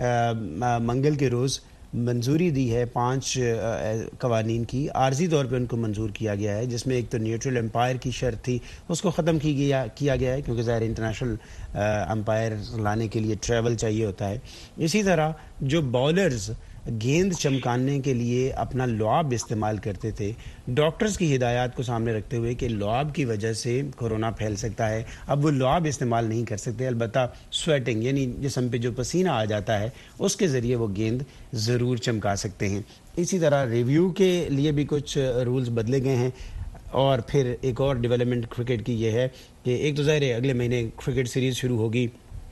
आ, मंगल के रोज़ मंजूरी दी है पांच कवानीन की, आर्जी तौर पे उनको मंजूर किया गया है, जिसमें एक तो न्यूट्रल एम्पायर की शर्त थी, उसको ख़त्म की गया किया गया है क्योंकि ज़ाहिर इंटरनेशनल एम्पायर लाने के लिए ट्रैवल चाहिए होता है। इसी तरह जो बॉलर्स गेंद चमकाने के लिए अपना लुआब इस्तेमाल करते थे, डॉक्टर्स की हिदायत को सामने रखते हुए कि लुआब की वजह से कोरोना फैल सकता है, अब वो लुआब इस्तेमाल नहीं कर सकते, अलबत्ता स्वेटिंग यानी जिस्म पे जो पसीना आ जाता है उसके ज़रिए वो गेंद ज़रूर चमका सकते हैं। इसी तरह रिव्यू के लिए भी कुछ रूल्स बदले गए हैं। और फिर एक और डेवलपमेंट क्रिकेट की ये है कि एक तो ज़ाहिर है अगले महीने क्रिकेट सीरीज़ शुरू होगी,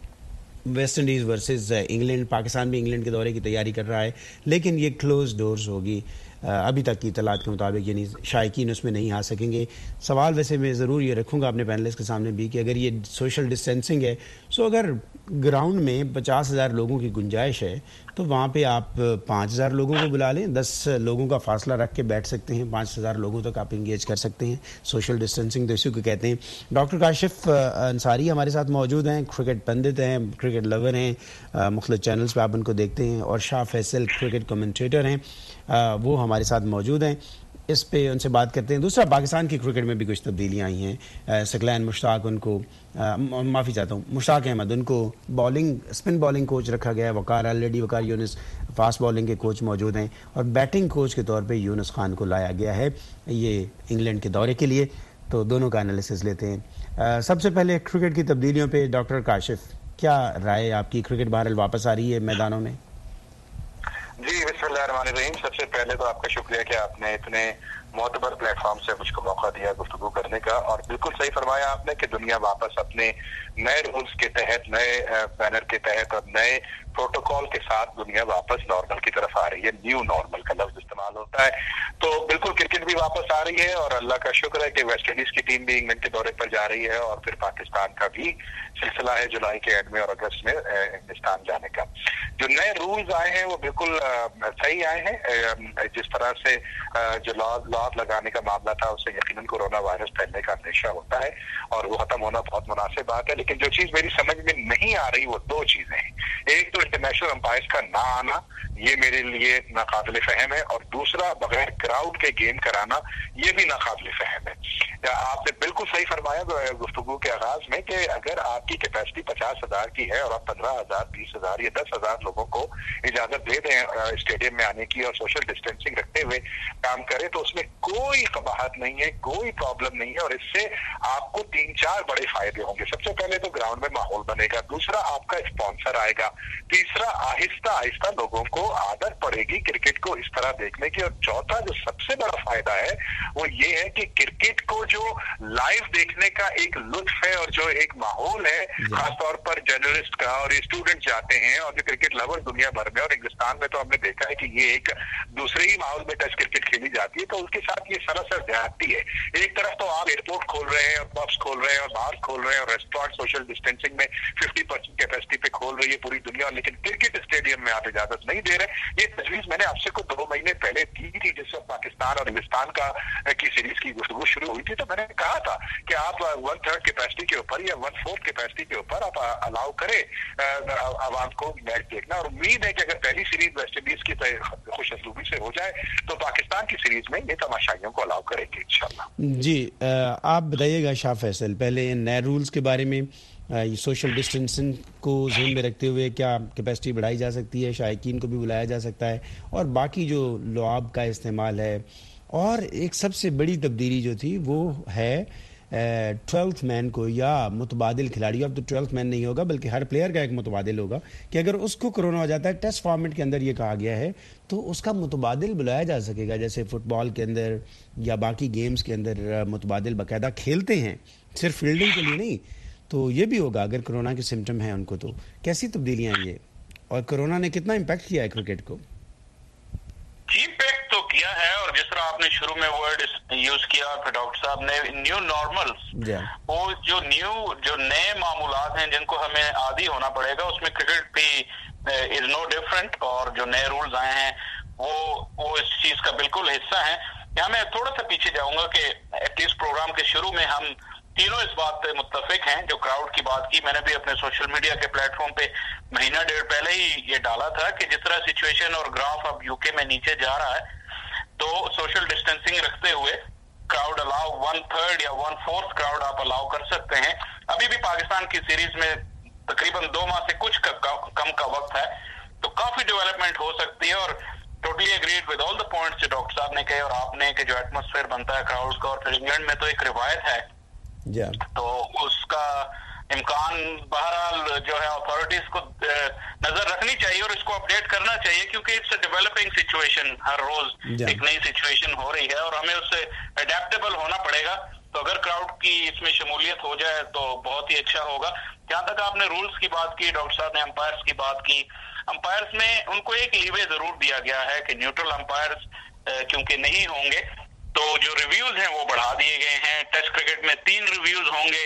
West Indies versus England. Pakistan भी इंग्लैंड के दौरे की तैयारी कर रहा है, लेकिन ये क्लोज डोर्स होगी अभी तक की इतलात के मुताबिक, यानी शायकीन उसमें नहीं आ सकेंगे। सवाल वैसे मैं ज़रूर ये रखूँगा अपने पैनलिस्ट के सामने भी कि अगर ये सोशल डिस्टेंसिंग है, सो अगर ग्राउंड में पचास हज़ार लोगों की गुंजाइश है तो वहाँ पे आप पाँच हज़ार लोगों को बुला लें, दस लोगों का फासला रख के बैठ सकते हैं, पाँच हज़ार लोगों तक आप इंगेज कर सकते हैं। सोशल डिस्टेंसिंग तो इसी को कहते हैं। डॉक्टर काशिफ अंसारी हमारे साथ मौजूद हैं, क्रिकेट पंडित हैं, क्रिकेट लवर हैं, मुख्तलिफ चैनल्स पे आप उनको देखते हैं, और शाह फैसल क्रिकेट कमेंटेटर हैं, वो हमारे साथ मौजूद हैं। इस पे उनसे बात करते हैं। दूसरा, पाकिस्तान की क्रिकेट में भी कुछ तब्दीलियाँ आई हैं। सकलैन मुश्ताक, उनको माफ़ी चाहता हूँ, मुश्ताक अहमद, उनको बॉलिंग स्पिन बॉलिंग कोच रखा गया है। Waqar already Waqar Younis fast bowling के कोच मौजूद हैं, और बैटिंग कोच के तौर पे यूनुस खान को लाया गया है ये इंग्लैंड के दौरे के लिए। तो दोनों का एनालिसिस लेते हैं। सबसे पहले क्रिकेट की तब्दीलियों पे डॉक्टर काशिफ, क्या राय है आपकी? क्रिकेट बहरहाल वापस आ रही है मैदानों में। जी बिस्मिल्लाहिर्रहमानिर्रहीम। सबसे पहले तो आपका शुक्रिया कि आपने इतने मोतबर प्लेटफॉर्म से मुझको मौका दिया गुफ्तगू करने का, और बिल्कुल सही फरमाया आपने कि दुनिया वापस अपने नए रूल्स के तहत, नए बैनर के तहत और नए प्रोटोकॉल के साथ दुनिया वापस नॉर्मल की तरफ आ रही है। न्यू नॉर्मल का लफ्ज इस्तेमाल होता है। तो बिल्कुल क्रिकेट भी वापस आ रही है, और अल्लाह का शुक्र है कि वेस्ट इंडीज की टीम भी इंग्लैंड के दौरे पर जा रही है, और फिर पाकिस्तान का भी सिलसिला है जुलाई के एंड में और अगस्त में हिंदुस्तान जाने का। जो नए रूल्स आए हैं वो बिल्कुल सही आए हैं। जिस तरह से जो लॉ लॉ लगाने का मामला था, उससे यकीनन कोरोना वायरस फैलने का अंदेशा होता है, और वो खत्म होना बहुत मुनासिब बात है। लेकिन जो चीज मेरी समझ में नहीं आ रही वो दो चीजें हैं। एक तो इंटरनेशनल अंपायर्स का ना आना, ये मेरे लिए नाकाबिल फहम है, और दूसरा बगैर क्राउड के गेम कराना, ये भी नाकाबिल फहम है। आपने बिल्कुल सही फरमाया गुफ्तगू के आगाज में कि अगर आपकी कैपेसिटी पचास हजार की है और आप पंद्रह हजार बीस हजार या दस हजार लोगों को इजाजत दे दें स्टेडियम में आने की और सोशल डिस्टेंसिंग रखते हुए काम करें, तो उसमें कोई कबाहत नहीं है, कोई प्रॉब्लम नहीं है, और इससे आपको तीन चार बड़े फायदे होंगे। सबसे पहले तो ग्राउंड में माहौल बनेगा, दूसरा आपका स्पॉन्सर आएगा, तीसरा आहिस्ता आहिस्ता लोगों को आदत पड़ेगी क्रिकेट को इस तरह देखने की, और चौथा जो सबसे बड़ा फायदा है वो ये है कि क्रिकेट को जो लाइव देखने का एक लुत्फ है और जो एक माहौल है, खासतौर पर जर्नलिस्ट का, और ये स्टूडेंट जाते हैं और जो क्रिकेट लवर दुनिया भर में, और हिंदुस्तान में तो हमने देखा है कि ये एक दूसरे ही माहौल में टेस्ट क्रिकेट खेली जाती है, तो उसके साथ ये सरासर ज्यादती है। एक तरफ तो आप एयरपोर्ट खोल रहे हैं और पब्स खोल रहे हैं और बार खोल रहे हैं और रेस्टोरेंट सोशल डिस्टेंसिंग में फिफ्टी परसेंट कैपेसिटी पे खोल रही है पूरी दुनिया, लेकिन क्रिकेट स्टेडियम में आप इजाजत नहीं दे रहे। ये तजवीज मैंने आपसे को दो महीने पहले दी थी, जिस वक्त पाकिस्तान और हिंदुस्तान का की सीरीज की गुफ्तगू शुरू हुई थी, तो मैंने कहा था कि आप वन थर्ड कैपेसिटी के ऊपर या वन फोर्थ कैपेसिटी के ऊपर आप अलाउ करें आवाम को मैच देखना, और उम्मीद है कि अगर पहली सीरीज वेस्ट इंडीज की खुश असलूबी से हो जाए तो पाकिस्तान की सीरीज में ये तमाशाइयों को अलाउ करेंगे इंशाल्लाह। जी आप बताइएगा शाह फैसल, पहले नए रूल्स के बारे में, सोशल डिस्टेंसिंग को ज़हन में रखते हुए क्या कैपेसिटी बढ़ाई जा सकती है, शायकीन को भी बुलाया जा सकता है, और बाकी जो लुआब का इस्तेमाल है, और एक सबसे बड़ी तब्दीली जो थी वो है ट्वेल्थ मैन को या मुतबादिल खिलाड़ी, अब तो ट्वेल्थ मैन नहीं होगा बल्कि हर प्लेयर का एक मुतबादिल होगा, कि अगर उसको कोरोना हो जाता है, टेस्ट फॉर्मेट के अंदर ये कहा गया है, तो उसका मुतबादिल बुलाया जा सकेगा, जैसे फुटबॉल के अंदर या बाकी गेम्स के अंदर मुतबादिल बाकायदा खेलते हैं, सिर्फ फील्डिंग के लिए नहीं, तो ये भी होगा अगर कोरोना के सिम्टम हैं उनको। तो कैसी तब्दीलियाँ हैं ये? और कोरोना ने कितना इम्पैक्ट किया है क्रिकेट को? इम्पैक्ट तो किया है, और जिस तरह आपने शुरू में वर्ड यूज किया फिर डॉक्टर साहब ने न्यू नॉर्मल्स, वो जो न्यू जो नए मामूलात हैं जिनको हमें आदी होना पड़ेगा, उसमें क्रिकेट भी इज नो डिफरेंट, और जो नए रूल्स आए हैं वो वो इस चीज का बिल्कुल हिस्सा है। यहाँ मैं थोड़ा सा पीछे जाऊंगा कि एटलीस्ट प्रोग्राम के शुरू में हम तीनों इस बात पे मुत्तफिक हैं। जो क्राउड की बात की, मैंने भी अपने सोशल मीडिया के प्लेटफॉर्म पे महीना डेढ़ पहले ही ये डाला था कि जिस तरह सिचुएशन और ग्राफ अब यूके में नीचे जा रहा है, तो सोशल डिस्टेंसिंग रखते हुए क्राउड अलाउ वन थर्ड या वन फोर्थ क्राउड आप अलाउ कर सकते हैं। अभी भी पाकिस्तान की सीरीज में तकरीबन दो माह से कुछ कम का वक्त है, तो काफी डेवलपमेंट हो सकती है। और totally agreed with all the points जो डॉक्टर साहब ने कहे और आपने, कि जो एटमॉस्फेयर बनता है क्राउड का, और फिर इंग्लैंड में तो एक रिवायत है, yeah. तो उसका इम्कान बहरहाल जो है अथॉरिटीज को नजर रखनी चाहिए और इसको अपडेट करना चाहिए, क्योंकि इट्स अ डेवलपिंग सिचुएशन, हर रोज yeah. एक नई सिचुएशन हो रही है और हमें उससे अडेप्टेबल होना पड़ेगा। तो अगर क्राउड की इसमें शमूलियत हो जाए तो बहुत ही अच्छा होगा। जहां तक आपने रूल्स की बात की, डॉक्टर साहब ने अंपायर्स की बात की, अंपायर्स में उनको एक लीवे जरूर दिया गया है कि न्यूट्रल अंपायर्स क्योंकि नहीं होंगे, तो जो रिव्यूज हैं वो बढ़ा दिए गए हैं। टेस्ट क्रिकेट में तीन रिव्यूज होंगे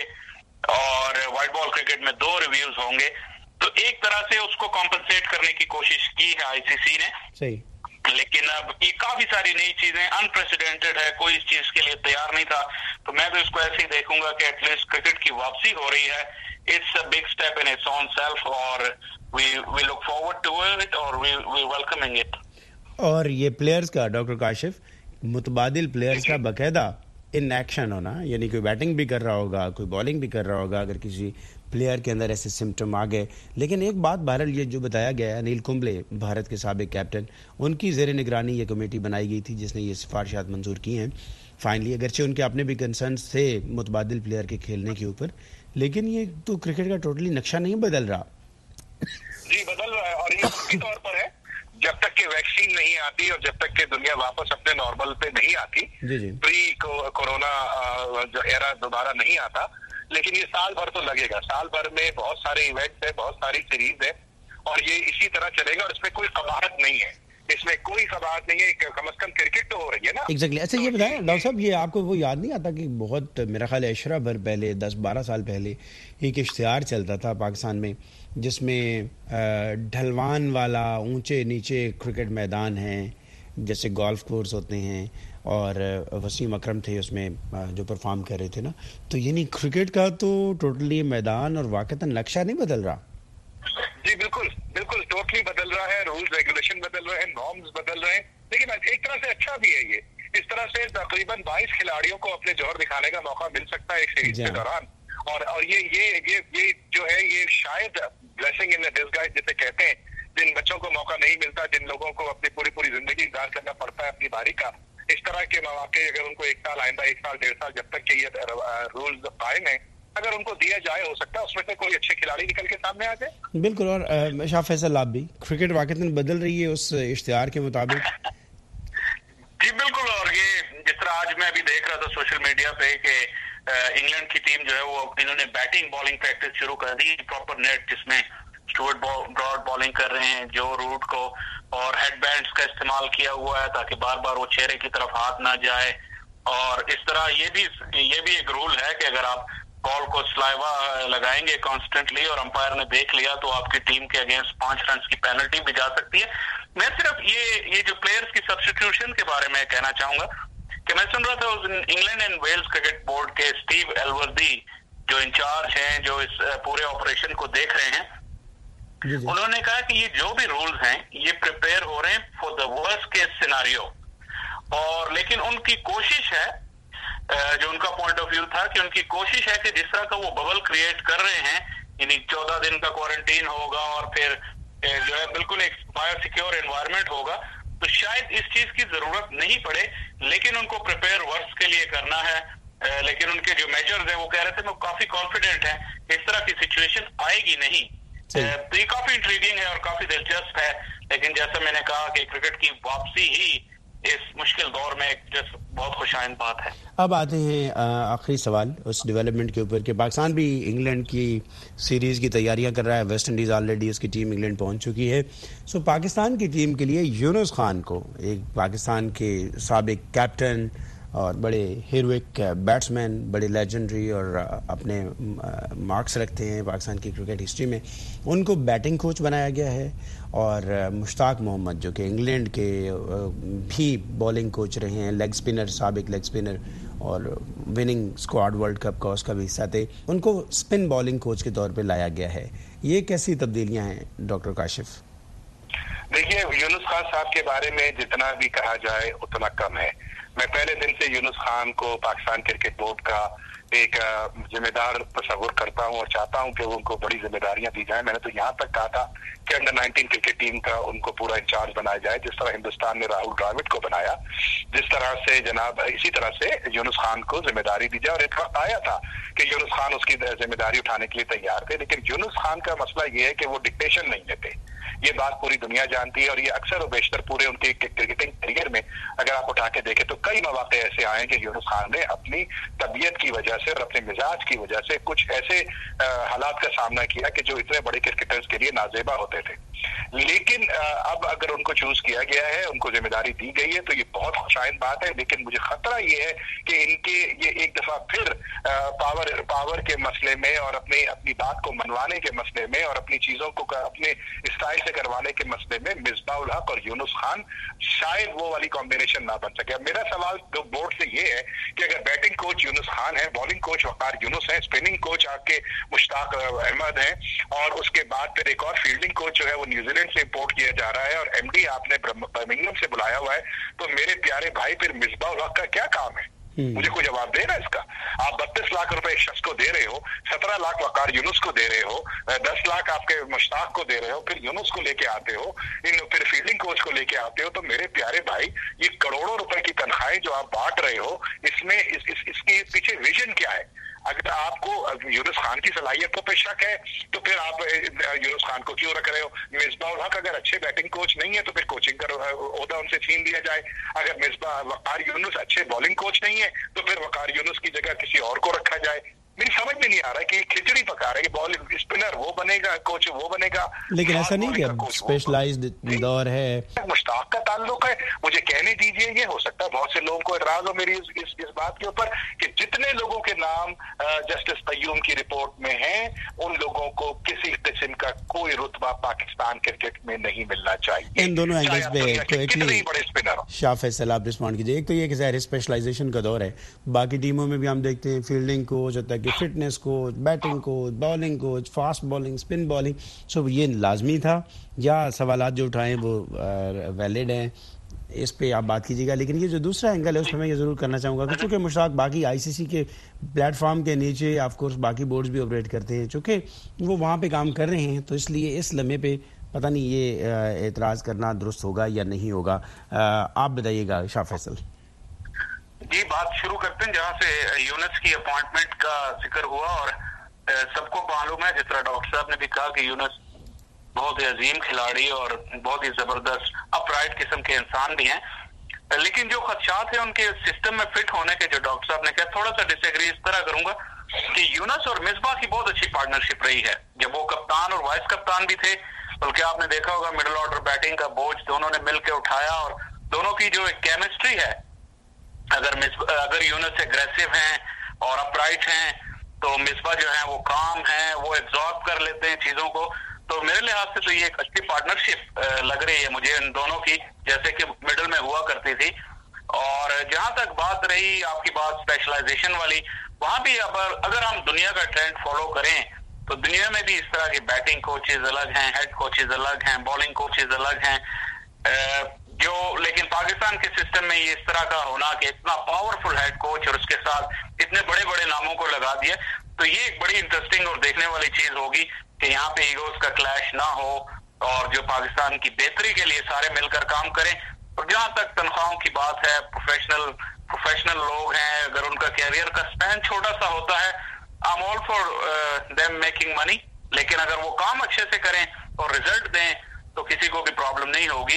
और व्हाइट बॉल क्रिकेट में दो रिव्यूज होंगे, तो एक तरह से उसको कॉम्पनसेट करने की कोशिश की है आईसीसी ने। सही। लेकिन अब ये काफी सारी नई चीजें, अनप्रेसिडेंटेड है, कोई इस चीज के लिए तैयार नहीं था, तो मैं तो इसको ऐसे ही देखूंगा कि एटलीस्ट क्रिकेट की वापसी हो रही है। It's a big step in its own self, और we we look forward to it और वी वी वेलकमिंग इट। और ये प्लेयर्स का, डॉक्टर काशिफ, मुतबादिल प्लेयर्स का बकायदा इन एक्शन होना, यानी कोई बैटिंग भी कर रहा होगा, कोई बॉलिंग भी कर रहा होगा, अगर किसी प्लेयर के अंदर ऐसे सिम्टम आ गए। लेकिन एक बात बहरहाल ये जो बताया गया है, अनिल कुंबले भारत के साबिक कैप्टन, उनकी ज़ेर निगरानी ये कमेटी बनाई गई थी जिसने ये सिफारिशात मंजूर की हैं फाइनली। अगरचे उनके अपने भी कंसर्न्स थे मुतबादिल प्लेयर के खेलने के ऊपर, लेकिन ये तो क्रिकेट का टोटली नक्शा नहीं बदल रहा। जी बदल रहा है, और ये उसी तौर पर है जब तक कि वैक्सीन नहीं आती और जब तक कि दुनिया वापस अपने नॉर्मल पे नहीं आती, जी जी। प्री कोरोना जो एरा दोबारा नहीं आता। लेकिन ये साल भर तो लगेगा, साल भर में बहुत सारे इवेंट्स है, बहुत सारी सीरीज है, और ये इसी तरह चलेगा, और इसमें कोई कबाहत नहीं है, इसमें कोई कबाहत नहीं है, कम अज कम क्रिकेट तो हो रही है ना। एग्जैक्टली। अच्छा ये बताएं डॉक्टर साहब, ये आपको वो याद नहीं आता कि बहुत मेरा ख्याल है इशरा भर पहले, दस बारह साल पहले एक इश्तिहार चलता था पाकिस्तान में जिसमें ढलवान वाला ऊंचे नीचे क्रिकेट मैदान हैं, जैसे गोल्फ कोर्स होते हैं, और वसीम अकरम थे उसमें जो परफॉर्म कर रहे थे ना, तो यानी क्रिकेट का तो टोटली मैदान और वाकई नक्शा नहीं बदल रहा। जी बिल्कुल बिल्कुल, टोटली बदल रहा है, रूल्स रेगुलेशन बदल रहे हैं, नॉर्म्स बदल रहे हैं, लेकिन एक तरह से अच्छा भी है ये। इस तरह से तकरीबन बाईस खिलाड़ियों को अपने जोहर दिखाने का मौका मिल सकता है एक सीरीज के दौरान, और और ये ये ये ये जो है ये शायद ब्लेसिंग इन डिस्गाइज जिसे कहते हैं, जिन बच्चों को मौका नहीं मिलता, जिन लोगों को अपनी पूरी पूरी जिंदगी इंतजार करना पड़ता है अपनी बारी का, इस तरह के मौके अगर उनको एक साल आइंदा एक साल डेढ़ साल जब तक के ये रूल्स कायम है, अगर उनको दिया जाए, हो सकता है उसमें से कोई अच्छे खिलाड़ी निकल के सामने आ जाए। बिल्कुल। और शाह फैसल आप भी, क्रिकेट वाकई बदल रही है उस इश्तिहार के मुताबिक? जी बिल्कुल, और ये जिस तरह आज मैं अभी देख रहा था सोशल मीडिया पे कि इंग्लैंड की टीम जो है वो इन्होंने बैटिंग बॉलिंग प्रैक्टिस शुरू कर दी, प्रॉपर नेट जिसमें स्टुअर्ट ब्रॉड बॉलिंग कर रहे हैं, जो रूट को, और हेडबैंड्स का इस्तेमाल किया हुआ है ताकि बार बार वो चेहरे की तरफ हाथ ना जाए। और इस तरह ये भी ये भी एक रूल है कि अगर आप बॉल को स्लाइवा लगाएंगे कॉन्स्टेंटली और अंपायर ने देख लिया तो आपकी टीम के अगेंस्ट पांच रन की पेनल्टी भी जा सकती है। मैं सिर्फ ये ये जो प्लेयर्स की सब्स्टिट्यूशन के बारे में कहना चाहूंगा कि मैं सुन रहा था England and Wales cricket board के स्टीव एलवर्दी जो इंचार्ज हैं, जो इस पूरे ऑपरेशन को देख रहे हैं, उन्होंने कहा कि ये जो भी रूल्स हैं ये प्रिपेयर हो रहे हैं for the worst case scenario, और लेकिन उनकी कोशिश है, जो उनका पॉइंट ऑफ व्यू था कि उनकी कोशिश है कि जिस तरह का वो बबल क्रिएट कर रहे हैं, यानी चौदह दिन का क्वारंटीन होगा और फिर जो है बिल्कुल एक बायो सिक्योर एनवायरनमेंट होगा, तो शायद इस चीज की जरूरत नहीं पड़े, लेकिन उनको प्रिपेयर वर्स्ट के लिए करना है। लेकिन उनके जो मेजर्स हैं वो कह रहे थे वो काफी कॉन्फिडेंट है इस तरह की सिचुएशन आएगी नहीं। तो ये काफी इंट्रीगिंग है और काफी दिलचस्प है, लेकिन जैसा मैंने कहा कि क्रिकेट की वापसी ही इस मुश्किल दौर में एक बहुत खुशाइंद बात है। अब आते हैं आखिरी सवाल उस डेवलपमेंट के ऊपर कि पाकिस्तान भी इंग्लैंड की सीरीज़ की तैयारियां कर रहा है, वेस्ट इंडीज़ ऑलरेडी उसकी टीम इंग्लैंड पहुंच चुकी है। सो पाकिस्तान की टीम के लिए यूनुस खान को, एक पाकिस्तान के साबिक कैप्टन और बड़े हीरोइक बैट्समैन, बड़े लेजेंडरी और अपने मार्क्स रखते हैं पाकिस्तान की क्रिकेट हिस्ट्री में, उनको बैटिंग कोच बनाया गया है। और मुश्ताक मोहम्मद जो कि इंग्लैंड के भी बॉलिंग कोच रहे हैं, लेग स्पिनर, साबिक लेग स्पिनर और विनिंग स्क्वाड वर्ल्ड कप का उसका भी हिस्सा थे, उनको स्पिन बॉलिंग कोच के तौर पे लाया गया है। ये कैसी तब्दीलियां हैं डॉक्टर काशिफ? देखिए, यूनुस खान साहब के बारे में जितना भी कहा जाए उतना कम है। मैं पहले दिन से यूनुस खान को पाकिस्तान क्रिकेट बोर्ड का एक जिम्मेदार तस्वुर करता हूं और चाहता हूं कि उनको बड़ी जिम्मेदारियां दी जाए। मैंने तो यहाँ तक कहा था कि अंडर नाइनटीन क्रिकेट टीम का उनको पूरा इंचार्ज बनाया जाए, जिस तरह हिंदुस्तान ने राहुल द्रविड़ को बनाया, जिस तरह से जनाब इसी तरह से यूनुस खान को जिम्मेदारी दी जाए। और एक वक्त आया था कि यूनुस खान उसकी जिम्मेदारी उठाने के लिए तैयार थे, लेकिन यूनुस खान का मसला ये है कि वो डिक्टेशन नहीं लेते। ये बात पूरी दुनिया जानती है और ये अक्सर और बेशतर पूरे उनके क्रिकेटिंग करियर में अगर आप उठा के देखें तो कई मौके ऐसे आए कि यूनुस खान ने अपनी तबीयत की वजह से और अपने मिजाज की वजह से कुछ ऐसे आ, हालात का सामना किया कि जो इतने बड़े क्रिकेटर्स के लिए नाजेबा होते थे। लेकिन आ, अब अगर उनको चूज किया गया है, उनको जिम्मेदारी दी गई है, तो ये बहुत खुशाइंद बात है। लेकिन मुझे खतरा ये है कि इनके ये एक दफा फिर आ, पावर पावर के मसले में और अपनी अपनी बात को मनवाने के मसले में और अपनी चीजों को अपने स्टाइल से करवाने के मसले में मिसबाह उल हक और यूनुस खान शायद वो वाली कॉम्बिनेशन ना बन सके। अब मेरा सवाल तो बोर्ड से ये है कि अगर बैटिंग कोच यूनुस खान है, बॉलिंग कोच वकार यूनुस है, स्पिनिंग कोच आपके मुश्ताक अहमद हैं और उसके बाद फिर एक और फील्डिंग कोच जो है वो न्यूजीलैंड से इंपोर्ट किया जा रहा है और एमडी आपने बर्मिंघम से बुलाया हुआ है, तो मेरे प्यारे भाई फिर मिसबाह उल हक का क्या काम है? मुझे कोई जवाब दे रहा है इसका? आप बत्तीस लाख रुपए एक शख्स को दे रहे हो, सत्रह लाख वकार यूनुस को दे रहे हो, दस लाख आपके मुश्ताक को दे रहे हो, फिर यूनुस को लेके आते हो, इन फिर फील्डिंग कोच को लेके आते हो, तो मेरे प्यारे भाई ये करोड़ों रुपए की तनख्वाहें जो आप बांट रहे हो, इसमें इस, इस, इसके पीछे विजन क्या है? अगर आपको यूनुस खान की सलाहियतों पे शक है तो फिर आप यूनुस खान को क्यों रख रहे हो? मिसबाह उल हक अगर अच्छे बैटिंग कोच नहीं है तो फिर कोचिंग का ओहदा उनसे छीन लिया जाए। अगर मिसबाह वकार यूनुस अच्छे बॉलिंग कोच नहीं है तो फिर वकार यूनुस की जगह किसी और को रखा जाए। मेरी समझ में नहीं आ रहा है कि खिचड़ी पका रहा है कि बॉलिंग स्पिनर वो बनेगा, कोच वो बनेगा। लेकिन ऐसा नहीं कि अब स्पेशलाइज्ड दौर है। मुश्ताक का ताल्लुक है, मुझे कहने दीजिए। ये हो सकता है बहुत से लोगों को एतराज हो मेरी इस, इस, इस बात के ऊपर कि जितने लोगों के नाम जस्टिस तय्यूम की रिपोर्ट में हैं, उन लोगों को किसी किस्म का कोई रुतबा पाकिस्तान क्रिकेट में नहीं मिलना चाहिए। इन दोनों एंगल्स पे कितने बड़े स्पिनर। शाह फैसल, आप रिस्पॉन्ड कीजिए। एक तो ये कि ज़ाहिर स्पेशलाइजेशन का दौर है, बाकी टीमों में भी हम देखते हैं फील्डिंग कोच होता है कि fitness coach, batting coach, bowling coach, fast bowling, spin bowling, so ये लाजमी था या सवालात जो उठाएं वो वैलिड हैं? इस पे आप बात कीजिएगा। लेकिन ये जो दूसरा एंगल है उसमें मैं ये ज़रूर करना चाहूँगा कि चूँकि मुश्ताक बाकी आईसीसी के प्लेटफॉर्म के नीचे ऑफ कोर्स बाकी बोर्ड्स भी ऑपरेट करते हैं, चूँकि वो वहाँ पे काम कर रहे हैं, तो इसलिए इस लम्हे पे पता नहीं ये एतराज़ करना दुरुस्त होगा या नहीं होगा। आप बताइएगा शाह फैसल। जी, बात शुरू करते हैं जहाँ से यूनुस की अपॉइंटमेंट का जिक्र हुआ और सबको मालूम है, जिस तरह डॉक्टर साहब ने भी कहा कि यूनुस बहुत ही अजीम खिलाड़ी और बहुत ही जबरदस्त अपराइट किस्म के इंसान भी हैं, लेकिन जो खदशात है उनके सिस्टम में फिट होने के, जो डॉक्टर साहब ने कहा, थोड़ा सा डिसएग्री इस तरह करूंगा कि यूनुस और मिसबाह की बहुत अच्छी पार्टनरशिप रही है जब वो कप्तान और वाइस कप्तान भी थे। बल्कि आपने देखा होगा मिडिल ऑर्डर बैटिंग का बोझ दोनों ने मिलकर उठाया और दोनों की जो एक केमिस्ट्री है, अगर अगर यूनुस एग्रेसिव हैं और अपराइट हैं तो मिसबाह जो है वो काम है, वो एब्जॉर्ब कर लेते हैं चीजों को। तो मेरे लिहाज से तो ये एक अच्छी पार्टनरशिप लग रही है मुझे इन दोनों की, जैसे कि मिडिल में हुआ करती थी। और जहां तक बात रही आपकी बात स्पेशलाइजेशन वाली, वहां भी अगर अगर हम दुनिया का ट्रेंड फॉलो करें तो दुनिया में भी इस तरह के बैटिंग कोचेज अलग हैं, हेड कोचेज अलग हैं, बॉलिंग कोचेज अलग हैं, जो लेकिन पाकिस्तान के सिस्टम में ये इस तरह का होना कि इतना पावरफुल हेड कोच और उसके साथ इतने बड़े बड़े नामों को लगा दिया, तो ये एक बड़ी इंटरेस्टिंग और देखने वाली चीज होगी कि यहाँ पे ईगोस का क्लैश ना हो और जो पाकिस्तान की बेहतरी के लिए सारे मिलकर काम करें। और जहां तक तनख्वाहों की बात है, प्रोफेशनल प्रोफेशनल लोग हैं, अगर उनका कैरियर का स्पैन छोटा सा होता है, I am all for them making money, लेकिन अगर वो काम अच्छे से करें और रिजल्ट दें तो किसी को भी प्रॉब्लम नहीं होगी।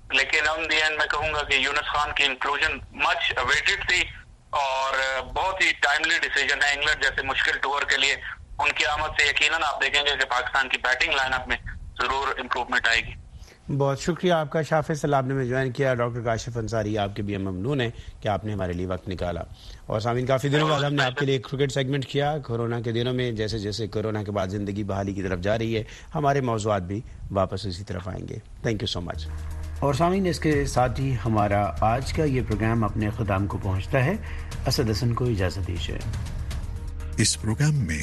لیکن آن دی اینڈ میں کہوں گا کہ یونس خان کی انکلوژن مچ اویٹڈ تھی اور بہت ہی ٹائملی ڈیسیجن ہے. انگلینڈ جیسے مشکل ٹور کے لیے ان کی آمد سے یقیناً آپ دیکھیں گے کہ پاکستان کی بیٹنگ لائن اپ میں ضرور امپروومنٹ آئے گی. بہت شکریہ آپ کا شاہ فیصل، آپ نے میں جوائن کیا. ڈاکٹر کاشف انصاری، آپ کے بھی ہم ممنون ہیں کہ آپ نے ہمارے لیے وقت نکالا. اور سامعین، کافی دنوں بعد ہم نے آپ کے لیے کرکٹ سیگمنٹ کیا. کورونا کے دنوں میں جیسے جیسے کورونا کے بعد زندگی بحالی کی طرف جا رہی ہے، ہمارے موضوعات بھی واپس اسی طرف آئیں گے. Thank you so much. اور سامعین، اس کے ساتھ ہی ہمارا آج کا یہ پروگرام اپنے اختتام کو پہنچتا ہے. اسد حسن کو اجازت دیجیے. اس پروگرام میں